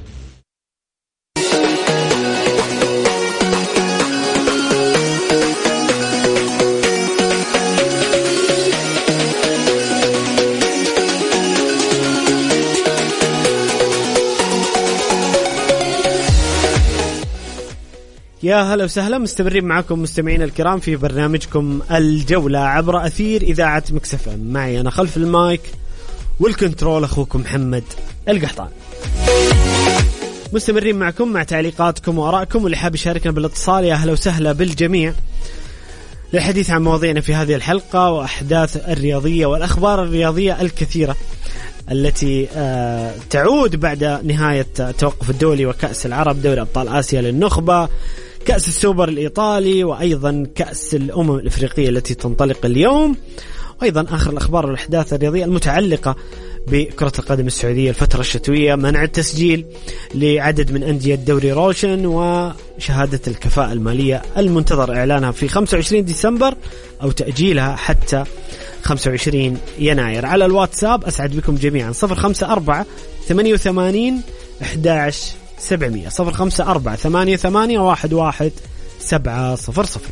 يا هلا وسهلا، مستمرين معكم مستمعين الكرام في برنامجكم الجولة عبر أثير إذاعة مكس إف إم. معي أنا خلف المايك والكنترول أخوكم محمد القحطان. مستمرين معكم مع تعليقاتكم وآرائكم، واللي حاب يشاركنا بالاتصال يا هلا وسهلا بالجميع للحديث عن مواضيعنا في هذه الحلقة وأحداث الرياضية والأخبار الرياضية الكثيرة التي تعود بعد نهاية التوقف الدولي وكأس العرب، دوري أبطال آسيا للنخبة، كأس السوبر الإيطالي، وأيضا كأس الأمم الإفريقية التي تنطلق اليوم، وأيضا آخر الأخبار والأحداث الرياضية المتعلقة بكرة القدم السعودية الفترة الشتوية، منع التسجيل لعدد من أندية دوري روشن، وشهادة الكفاءة المالية المنتظر إعلانها في خمسة وعشرين ديسمبر أو تأجيلها حتى خمسة وعشرين يناير. على الواتساب أسعد بكم جميعا صفر خمسة أربعة ثمانية وثمانين أحد عشر سبعمية صفر خمسة أربعة ثمانية ثمانية واحد واحد سبعة صفر صفر.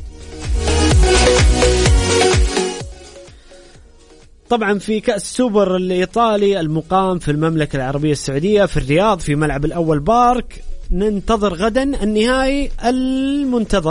طبعا في كأس السوبر الإيطالي المقام في المملكة العربية السعودية في الرياض في ملعب الأول بارك، ننتظر غدا النهائي المنتظر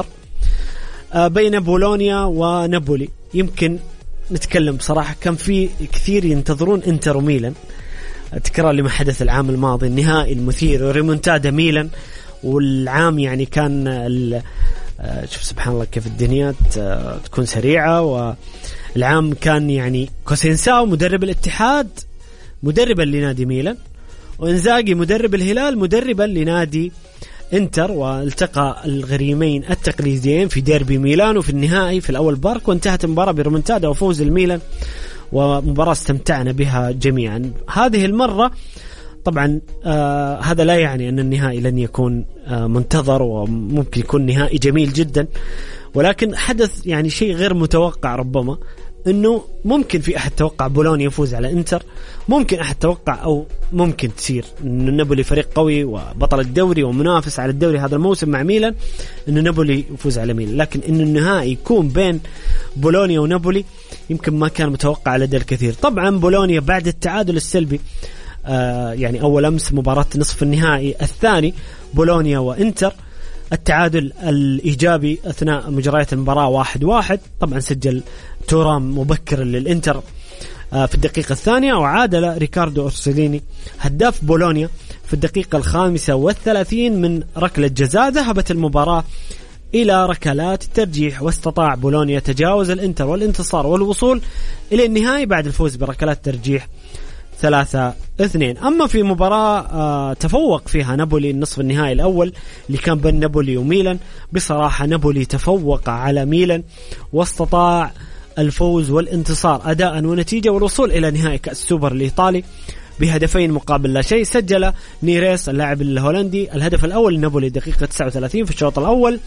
بين بولونيا ونابولي. يمكن نتكلم بصراحة كان في كثير ينتظرون انتر وميلان، تكرار لما حدث العام الماضي، النهائي المثير وريمونتادا ميلان، والعام يعني كان شوف سبحان الله كيف الدنيا تكون سريعة. والعام كان يعني كوسينساو مدرب الاتحاد مدربا لنادي ميلان، وإنزاغي مدرب الهلال مدربا لنادي انتر، والتقى الغريمين التقليديين في ديربي ميلانو في النهائي في الأول بارك، وانتهت المباراة بريمونتادا وفوز الميلان، ومباراة استمتعنا بها جميعا. هذه المرة طبعا آه هذا لا يعني أن النهائي لن يكون آه منتظر، وممكن يكون نهائي جميل جدا، ولكن حدث يعني شيء غير متوقع. ربما أنه ممكن في أحد توقع بولونيا يفوز على إنتر، ممكن أحد توقع أو ممكن تصير أن نابولي فريق قوي وبطل الدوري ومنافس على الدوري هذا الموسم مع ميلان، أن نابولي يفوز على ميلان. لكن أن النهائي يكون بين بولونيا ونابولي يمكن ما كان متوقع لدى الكثير. طبعا بولونيا بعد التعادل السلبي آه يعني أول أمس مباراة نصف النهائي الثاني بولونيا وإنتر، التعادل الإيجابي أثناء مجريات المباراة واحد واحد. طبعا سجل تورام مبكر للإنتر آه في الدقيقة الثانية، وعادل ريكاردو أورسوليني هداف بولونيا في الدقيقة الخامسة والثلاثين من ركلة جزاء. ذهبت المباراة إلى ركلات الترجيح، واستطاع بولونيا تجاوز الإنتر والانتصار والوصول إلى النهائي بعد الفوز بركلات ترجيح ثلاثة اثنين. أما في مباراة آه تفوق فيها نابولي النصف النهائي الأول اللي كان بين نابولي وميلان، بصراحة نابولي تفوق على ميلان واستطاع الفوز والانتصار أداء ونتيجة والوصول إلى نهائي كأس السوبر الإيطالي بهدفين مقابل لا شيء. سجل نيريس اللاعب الهولندي الهدف الأول لنابولي دقيقة تسعة وثلاثين في الشوط الأول،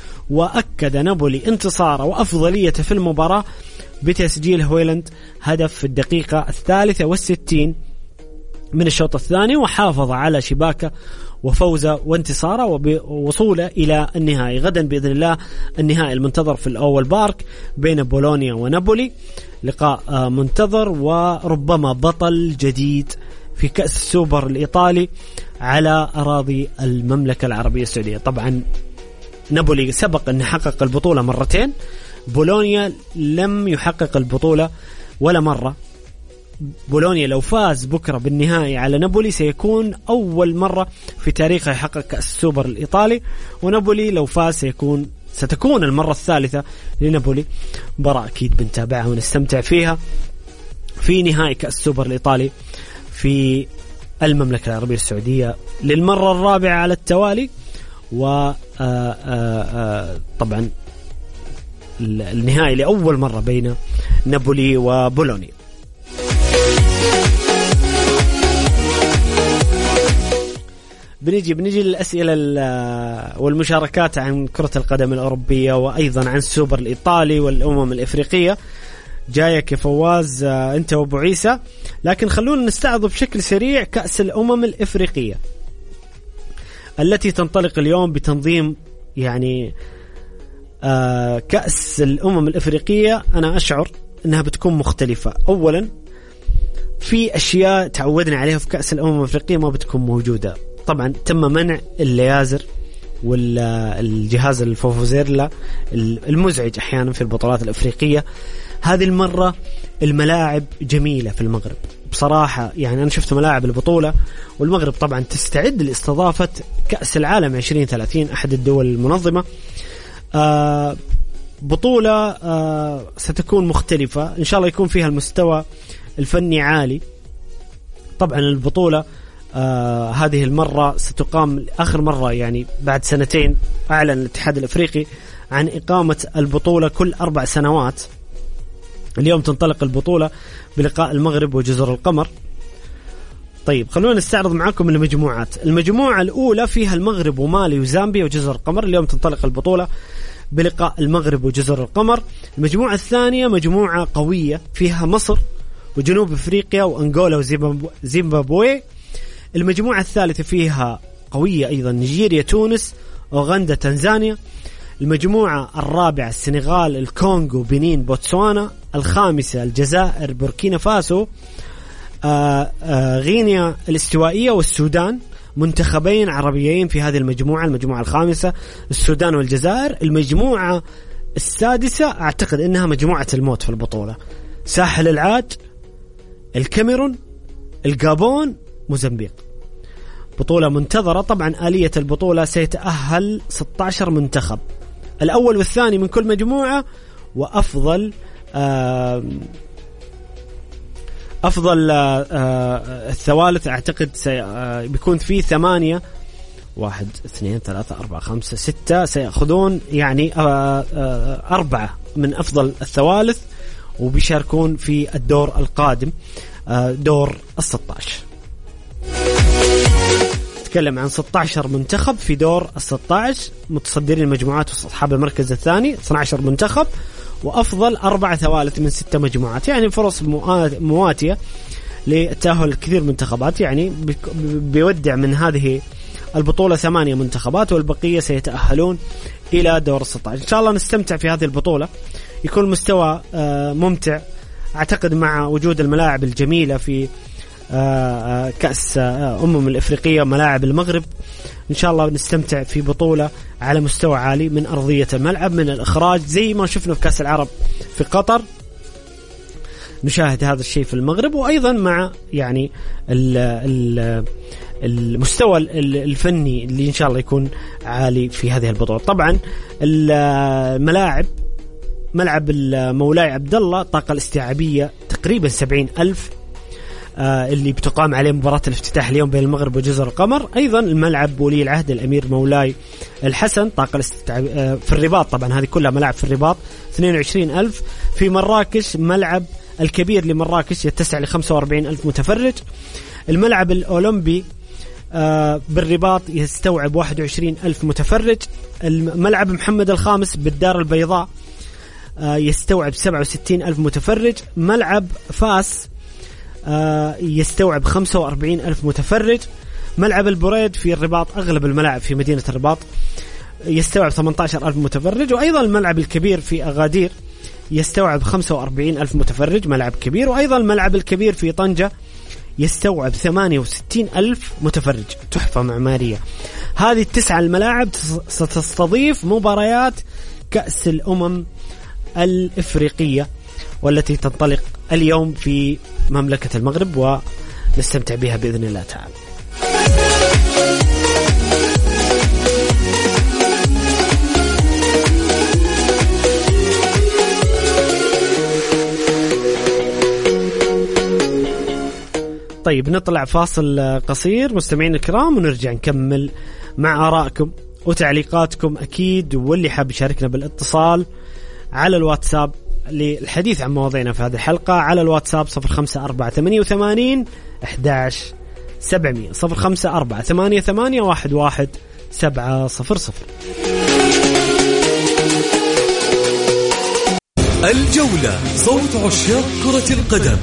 وأكد نابولي انتصاره وأفضليته في المباراة بتسجيل هويلاند هدف في الدقيقة الثالثة والستين من الشوط الثاني، وحافظ على شباكه وفوزه وانتصاره ووصوله إلى النهائي. غدا بإذن الله النهائي المنتظر في الأول بارك بين بولونيا ونابولي، لقاء منتظر وربما بطل جديد في كأس السوبر الإيطالي على أراضي المملكة العربية السعودية. طبعا نابولي سبق أن حقق البطولة مرتين، بولونيا لم يحقق البطولة ولا مرة. بولونيا لو فاز بكرة بالنهائي على نابولي سيكون أول مرة في تاريخه يحقق كأس السوبر الإيطالي، ونابولي لو فاز سيكون ستكون المرة الثالثة لنابولي. مباراة أكيد بنتابعها ونستمتع فيها في نهائي كأس السوبر الإيطالي في المملكة العربية السعودية للمرة الرابعة على التوالي. وطبعا النهائي لأول مرة بين نابولي وبولونيا. بنيجي بنيجي للأسئلة والمشاركات عن كرة القدم الأوروبية، وأيضا عن السوبر الإيطالي والأمم الإفريقية. جايك يا فواز أنت وأبو عيسى، لكن خلونا نستعرض بشكل سريع كأس الأمم الإفريقية التي تنطلق اليوم بتنظيم يعني آه كأس الأمم الإفريقية. أنا أشعر أنها بتكون مختلفة. أولا في أشياء تعودنا عليها في كأس الأمم الإفريقية ما بتكون موجودة. طبعا تم منع الليازر والجهاز الفوفوزيرلا المزعج أحيانا في البطولات الإفريقية. هذه المرة الملاعب جميلة في المغرب بصراحة، يعني أنا شفت ملاعب البطولة، والمغرب طبعا تستعد لاستضافة كأس العالم عشرين ثلاثين أحد الدول المنظمة. آه بطولة آه ستكون مختلفة إن شاء الله، يكون فيها المستوى الفني عالي. طبعا البطولة آه هذه المرة ستقام آخر مرة يعني بعد سنتين. أعلن الاتحاد الأفريقي عن إقامة البطولة كل أربع سنوات. اليوم تنطلق البطولة بلقاء المغرب وجزر القمر طيب خلونا نستعرض معاكم المجموعات. المجموعة الأولى فيها المغرب ومالي وزامبيا وجزر القمر. اليوم تنطلق البطولة بلقاء المغرب وجزر القمر. المجموعة الثانية مجموعة قوية فيها مصر وجنوب أفريقيا وأنغولا وزيمبابوي. المجموعة الثالثة فيها قوية أيضا نيجيريا تونس أوغندا تنزانيا. المجموعة الرابعة السنغال الكونغو بنين بوتسوانا. الخامسة الجزائر بوركينا فاسو آآ آآ غينيا الاستوائية والسودان. منتخبين عربيين في هذه المجموعة. المجموعة الخامسة السودان والجزائر. المجموعة السادسة أعتقد أنها مجموعة الموت في البطولة. ساحل العاج الكاميرون الغابون موزمبيق. بطولة منتظرة. طبعا آلية البطولة سيتأهل ستة عشر منتخب، الأول والثاني من كل مجموعة، وأفضل أفضل الثوالث أعتقد بيكون فيه ثمانية، واحد اثنين ثلاثة أربعة خمسة ستة سيأخذون يعني أربعة من أفضل الثوالث وبيشاركون في الدور القادم دور الستة عشر. نتكلم عن ستة عشر منتخب في دور الستة عشر، متصدرين المجموعات وأصحاب المركز الثاني اثنا عشر منتخب، وأفضل أربع ثوالث من ستة مجموعات، يعني فرص مواتية للتأهل كثير منتخبات. يعني بيودع من هذه البطولة ثمانية منتخبات والبقية سيتأهلون إلى دور الستة عشر. إن شاء الله نستمتع في هذه البطولة، يكون مستوى ممتع أعتقد مع وجود الملاعب الجميلة في كأس أمم الإفريقية، ملاعب المغرب. إن شاء الله نستمتع في بطولة على مستوى عالي من أرضية الملعب، من الإخراج زي ما شفنا في كأس العرب في قطر، نشاهد هذا الشيء في المغرب، وأيضا مع يعني ال ال المستوى الفني اللي إن شاء الله يكون عالي في هذه البطولة. طبعا الملاعب، ملعب مولاي عبد الله طاقة الاستيعابية تقريبا سبعين ألف آه اللي بتقام عليه مباراة الافتتاح اليوم بين المغرب وجزر القمر. أيضا الملعب ولي العهد الأمير مولاي الحسن طاقة الاستيعاب آه في الرباط، طبعا هذه كلها ملاعب في الرباط اثنين وعشرين ألف. في مراكش ملعب الكبير لمراكش يتسع لخمسة وأربعين ألف متفرج. الملعب الأولمبي آه بالرباط يستوعب واحد وعشرين ألف متفرج. الملعب محمد الخامس بالدار البيضاء آه يستوعب سبعة وستين ألف متفرج. ملعب فاس آه يستوعب خمسة وأربعين ألف متفرج. ملعب البريد في الرباط، أغلب الملاعب في مدينة الرباط، يستوعب ثمانية عشر ألف متفرج. وأيضا الملعب الكبير في أغادير يستوعب خمسة وأربعين ألف متفرج، ملعب كبير. وأيضا الملعب الكبير في طنجة يستوعب ثمانية وستين ألف متفرج، تحفة معمارية. هذه التسعة الملاعب ستستضيف مباريات كأس الأمم الإفريقية والتي تنطلق اليوم في مملكة المغرب، ونستمتع بها بإذن الله تعالى. طيب نطلع فاصل قصير مستمعين الكرام ونرجع نكمل مع آرائكم وتعليقاتكم أكيد، واللي حاب يشاركنا بالاتصال على الواتساب للحديث عن مواضيعنا في هذه الحلقة على الواتساب صفر خمسة أربعة ثمانية وثمانين أحد عشر سبعمية صفر خمسة أربعة ثمانية ثمانية واحد واحد سبعة صفر صفر. الجولة صوت عشاق كرة القدم.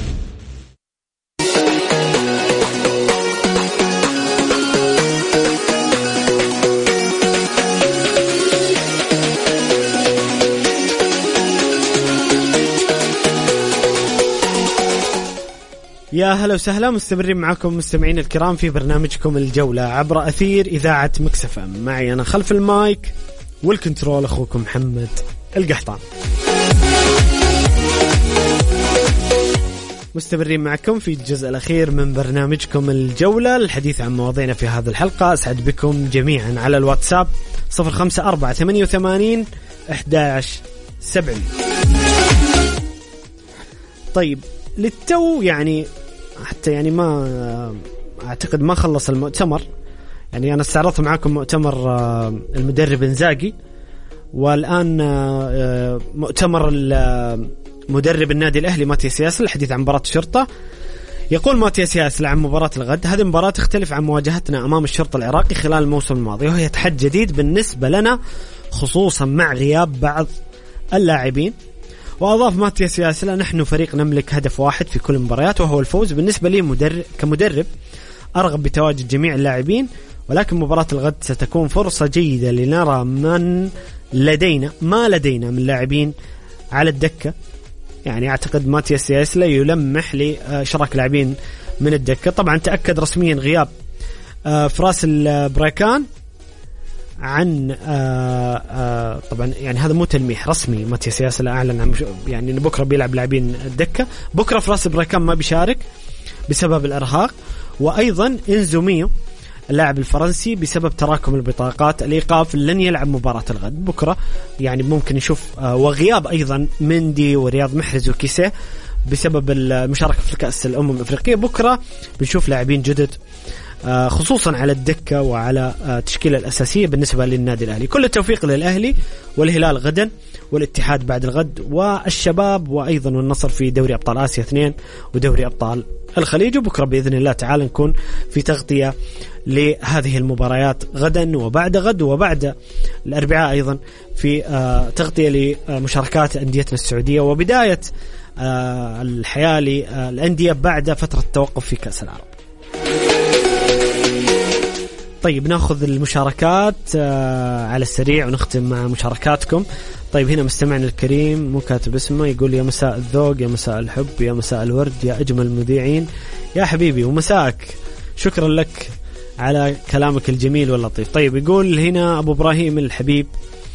يا هلا وسهلا، مستمرين معكم مستمعين الكرام في برنامجكم الجولة عبر أثير إذاعة مكس اف ام. معي أنا خلف المايك والكنترول أخوكم محمد القحطان. مستمرين معكم في الجزء الأخير من برنامجكم الجولة، الحديث عن مواضيعنا في هذه الحلقة. أسعد بكم جميعا على الواتساب صفر خمسة أربعة ثمانية وثمانين أحد عشر سبعمية. طيب للتو يعني حتى يعني ما أعتقد ما خلص المؤتمر، يعني أنا استعرضت معكم مؤتمر المدرب إنزاغي، والآن مؤتمر مدرب النادي الأهلي ماتياس ياسل الحديث عن مباراة الشرطة. يقول ماتياس ياسل عن مباراة الغد: هذه المباراة تختلف عن مواجهتنا أمام الشرطة العراقي خلال الموسم الماضي، وهي تحدي جديد بالنسبة لنا خصوصا مع غياب بعض اللاعبين. وأضاف ماتياس ياسل: نحن فريق نملك هدف واحد في كل المباريات وهو الفوز. بالنسبة لي مدرب كمدرب أرغب بتواجد جميع اللاعبين، ولكن مباراة الغد ستكون فرصة جيدة لنرى من لدينا ما لدينا من لاعبين على الدكة. يعني أعتقد ماتياس ياسل يلمح لشراك لاعبين من الدكة. طبعا تأكد رسميا غياب فراس البريكان عن طبعا يعني هذا مو تلميح رسمي، ماتياس ياسل أعلن عن يعني إن بكرة بيلعب لاعبين الدكة. بكرة فراس البريكان ما بيشارك بسبب الإرهاق، وأيضا إنزو ميو اللاعب الفرنسي بسبب تراكم البطاقات الإيقاف لن يلعب مباراة الغد بكرة. يعني ممكن نشوف وغياب أيضا مندي ورياض محرز وكيسيه بسبب المشاركة في كأس الأمم الأفريقية. بكرة بنشوف لاعبين جدد خصوصا على الدكة وعلى تشكيلة الأساسية بالنسبة للنادي الأهلي. كل التوفيق للأهلي والهلال غدا والاتحاد بعد الغد والشباب وأيضا والنصر في دوري أبطال آسيا اثنين ودوري أبطال الخليج. وبكرة بإذن الله تعالى نكون في تغطية لهذه المباريات غدا وبعد غد وبعد الأربعاء أيضا في تغطية لمشاركات أنديتنا السعودية وبداية الحياة للأندية بعد فترة التوقف في كأس العرب. طيب ناخذ المشاركات على السريع ونختم مع مشاركاتكم. طيب هنا مستمعنا الكريم مو كاتب اسمه، يقول: يا مساء الذوق، يا مساء الحب، يا مساء الورد، يا أجمل المذيعين. يا حبيبي ومساءك، شكرا لك على كلامك الجميل واللطيف. طيب يقول هنا أبو إبراهيم الحبيب،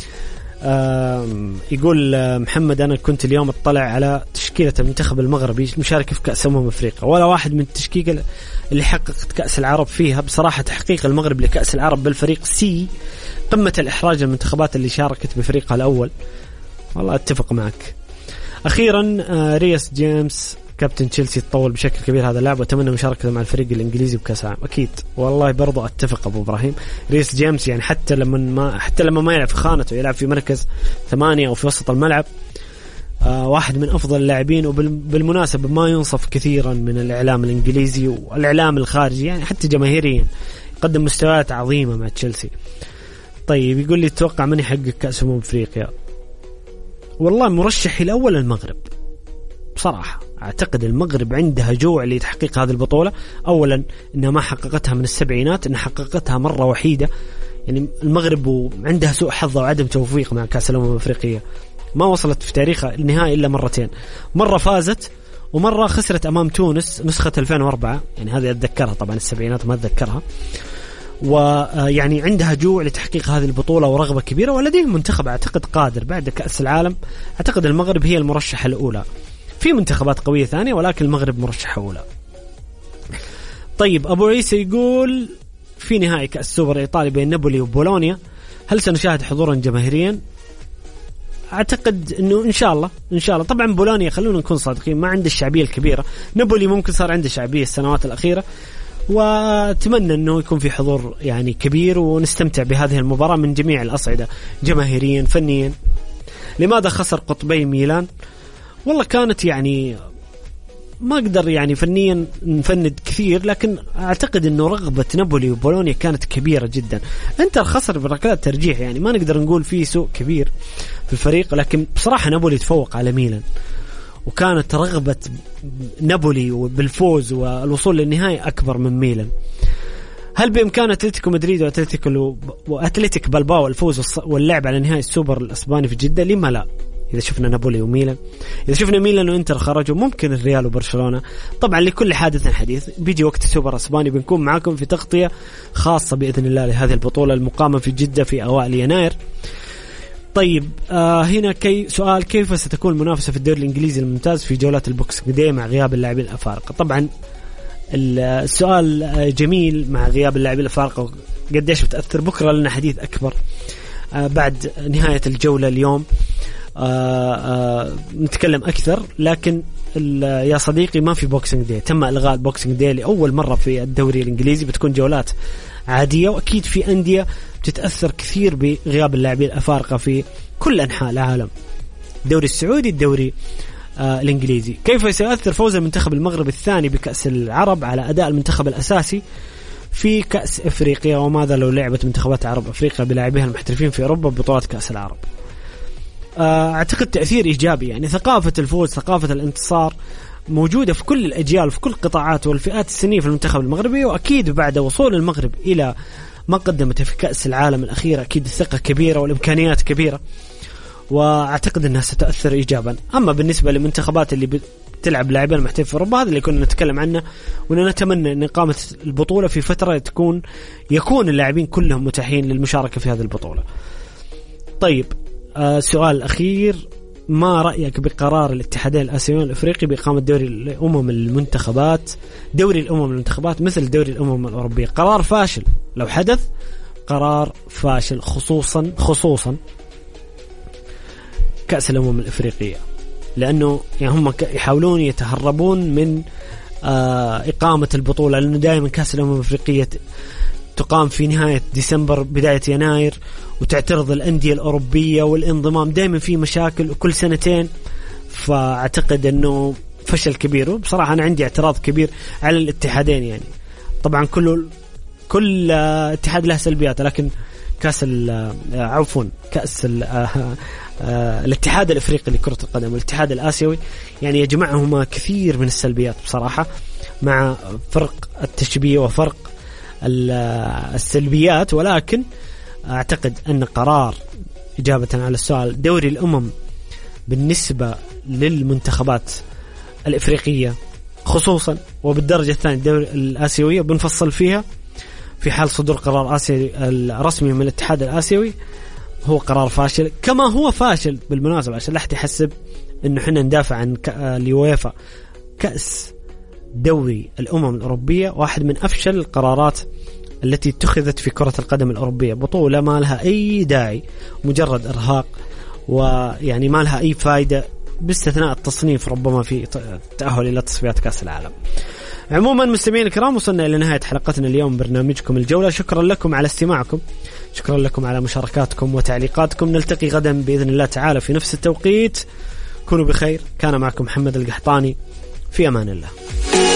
يقول محمد: أنا كنت اليوم اطلع على تشكيلة المنتخب المغربي المشاركة في كأس أمم أفريقيا، ولا واحد من التشكيلة اللي حققت كأس العرب فيها. بصراحة تحقيق المغرب لكأس العرب بالفريق سي قمة الإحراج المنتخبات اللي شاركت بفريقها الأول. والله أتفق معك. أخيرا ريس جيمس كابتن تشيلسي تطول بشكل كبير هذا اللاعب، وأتمنى مشاركته مع الفريق الإنجليزي بكأس العالم. أكيد والله برضو أتفق أبو إبراهيم. ريس جيمس يعني حتى لما ما حتى لما ما يلعب في خانته يلعب في مركز ثمانية أو في وسط الملعب، آه واحد من أفضل اللاعبين. وبالمناسبة ما ينصف كثيرا من الإعلام الإنجليزي والإعلام الخارجي، يعني حتى جماهيريا يقدم مستويات عظيمة مع تشيلسي. طيب يقول لي: تتوقع من يحقق كأس أمم أفريقيا؟ والله مرشحي الأول المغرب بصراحة. أعتقد المغرب عندها جوع لتحقيق هذه البطولة. أولا إنها ما حققتها من السبعينات، إنها حققتها مرة وحيدة. يعني المغرب عندها سوء حظ وعدم توفيق مع كأس الأمم الأفريقية، ما وصلت في تاريخها النهائي إلا مرتين، مرة فازت ومرة خسرت أمام تونس نسخة ألفين وأربعة. يعني هذه أتذكرها، طبعا السبعينات ما أتذكرها. ويعني عندها جوع لتحقيق هذه البطولة ورغبة كبيرة، ولديه منتخب أعتقد قادر بعد كأس العالم. أعتقد المغرب هي المرشحة الأولى، في منتخبات قوية ثانية ولكن المغرب مرشحة أولى. طيب أبو عيسى يقول: في نهائي كأس السوبر الإيطالي بين نابولي وبولونيا، هل سنشاهد حضورا جماهيريا؟ أعتقد أنه إن شاء الله إن شاء الله. طبعا بولونيا خلونا نكون صادقين ما عنده الشعبية الكبيرة، نابولي ممكن صار عنده شعبية السنوات الأخيرة، وأتمنى أنه يكون في حضور يعني كبير ونستمتع بهذه المباراة من جميع الأصعدة جماهيريا فنيا. لماذا خسر قطبي ميلان؟ والله كانت يعني ما أقدر يعني فنيا نفند كثير، لكن أعتقد أنه رغبة نابولي وبولونيا كانت كبيرة جدا. انتر خسر بركلات ترجيح، يعني ما نقدر نقول فيه سوء كبير في الفريق، لكن بصراحة نابولي تفوق على ميلان، وكانت رغبة نابولي بالفوز والوصول للنهاية أكبر من ميلان. هل بإمكان أتلتيكو مدريد وأتلتيكو وأتلتيك بالباو الفوز واللعب على نهاية السوبر الأسباني في جدة؟ لما لا؟ إذا شفنا نابولي وميلان، إذا شفنا ميلان وإنتر خرجوا، ممكن الريال وبرشلونة. طبعا لكل حادث حديث، بيجي وقت السوبر الأسباني بنكون معاكم في تغطية خاصة بإذن الله لهذه البطولة المقامة في جدة في أوائل يناير. طيب آه هنا كي سؤال: كيف ستكون المنافسة في الدوري الإنجليزي الممتاز في جولات البوكسينج داي مع غياب اللاعبين الأفارقة؟ طبعا السؤال جميل مع غياب اللاعبين الأفارقة قديش بتأثر. بكرة لنا حديث أكبر آه بعد نهاية الجولة اليوم، آه آه نتكلم أكثر. لكن يا صديقي ما في بوكسينج داي، تم إلغاء البوكسينج داي لأول مرة في الدوري الإنجليزي، بتكون جولات عادية. وأكيد في أندية بتتأثر كثير بغياب اللاعبين الأفارقة في كل أنحاء العالم، الدوري السعودي، الدوري آه الإنجليزي. كيف سيؤثر فوز المنتخب المغربي الثاني بكأس العرب على أداء المنتخب الأساسي في كأس إفريقيا؟ وماذا لو لعبت منتخبات عرب أفريقيا بلاعبيها المحترفين في أوروبا ببطولات كأس العرب؟ آه أعتقد تأثير إيجابي، يعني ثقافة الفوز، ثقافة الانتصار موجودة في كل الأجيال في كل القطاعات والفئات السنية في المنتخب المغربي. وأكيد بعد وصول المغرب إلى ما قدمته في كأس العالم الأخير أكيد الثقة كبيرة والإمكانيات كبيرة، وأعتقد أنها ستأثر إيجابا. أما بالنسبة للمنتخبات اللي بتلعب لاعبين محترفين في أوروبا، هذا اللي كنا نتكلم عنه، ونتمنى أن إقامة البطولة في فترة تكون يكون اللاعبين كلهم متاحين للمشاركة في هذه البطولة. طيب آه سؤال الأخير، ما رأيك بقرار الاتحادين الآسيويين الأفريقي بإقامة دوري الأمم المنتخبات دوري الأمم المنتخبات مثل دوري الأمم الأوروبية؟ قرار فاشل لو حدث، قرار فاشل، خصوصا خصوصا كأس الأمم الأفريقية، لأنه يعني هم يحاولون يتهربون من آه إقامة البطولة، لأنه دائما كأس الأمم الأفريقية تقام في نهاية ديسمبر بداية يناير، وتعترض الأندية الأوروبية والانضمام دائما في مشاكل كل سنتين. فأعتقد أنه فشل كبير، وبصراحة أنا عندي اعتراض كبير على الاتحادين. يعني طبعا كل كل اتحاد له سلبيات، لكن كأس عفوا كأس الاتحاد الأفريقي لكرة القدم والاتحاد الآسيوي يعني يجمعهما كثير من السلبيات بصراحة، مع فرق التشبيه وفرق السلبيات. ولكن أعتقد أن قرار إجابة على السؤال دوري الأمم بالنسبة للمنتخبات الإفريقية خصوصا، وبالدرجة الثانية الدوري الآسيوية بنفصل فيها في حال صدور قرار آسيوي الرسمي من الاتحاد الآسيوي، هو قرار فاشل. كما هو فاشل بالمناسبة، عشان لا أحد يحسب إنه حنا ندافع عن اليويفا، كأس دوري الأمم الأوروبية واحد من أفشل القرارات التي اتخذت في كرة القدم الأوروبية، بطولة ما لها أي داعي، مجرد إرهاق، ويعني ما لها أي فائدة باستثناء التصنيف ربما في التأهل إلى تصفيات كأس العالم. عموما مستمعين الكرام، وصلنا إلى نهاية حلقتنا اليوم برنامجكم الجولة. شكرا لكم على استماعكم، شكرا لكم على مشاركاتكم وتعليقاتكم. نلتقي غدا بإذن الله تعالى في نفس التوقيت. كونوا بخير. كان معكم محمد القحطاني، في أمان الله.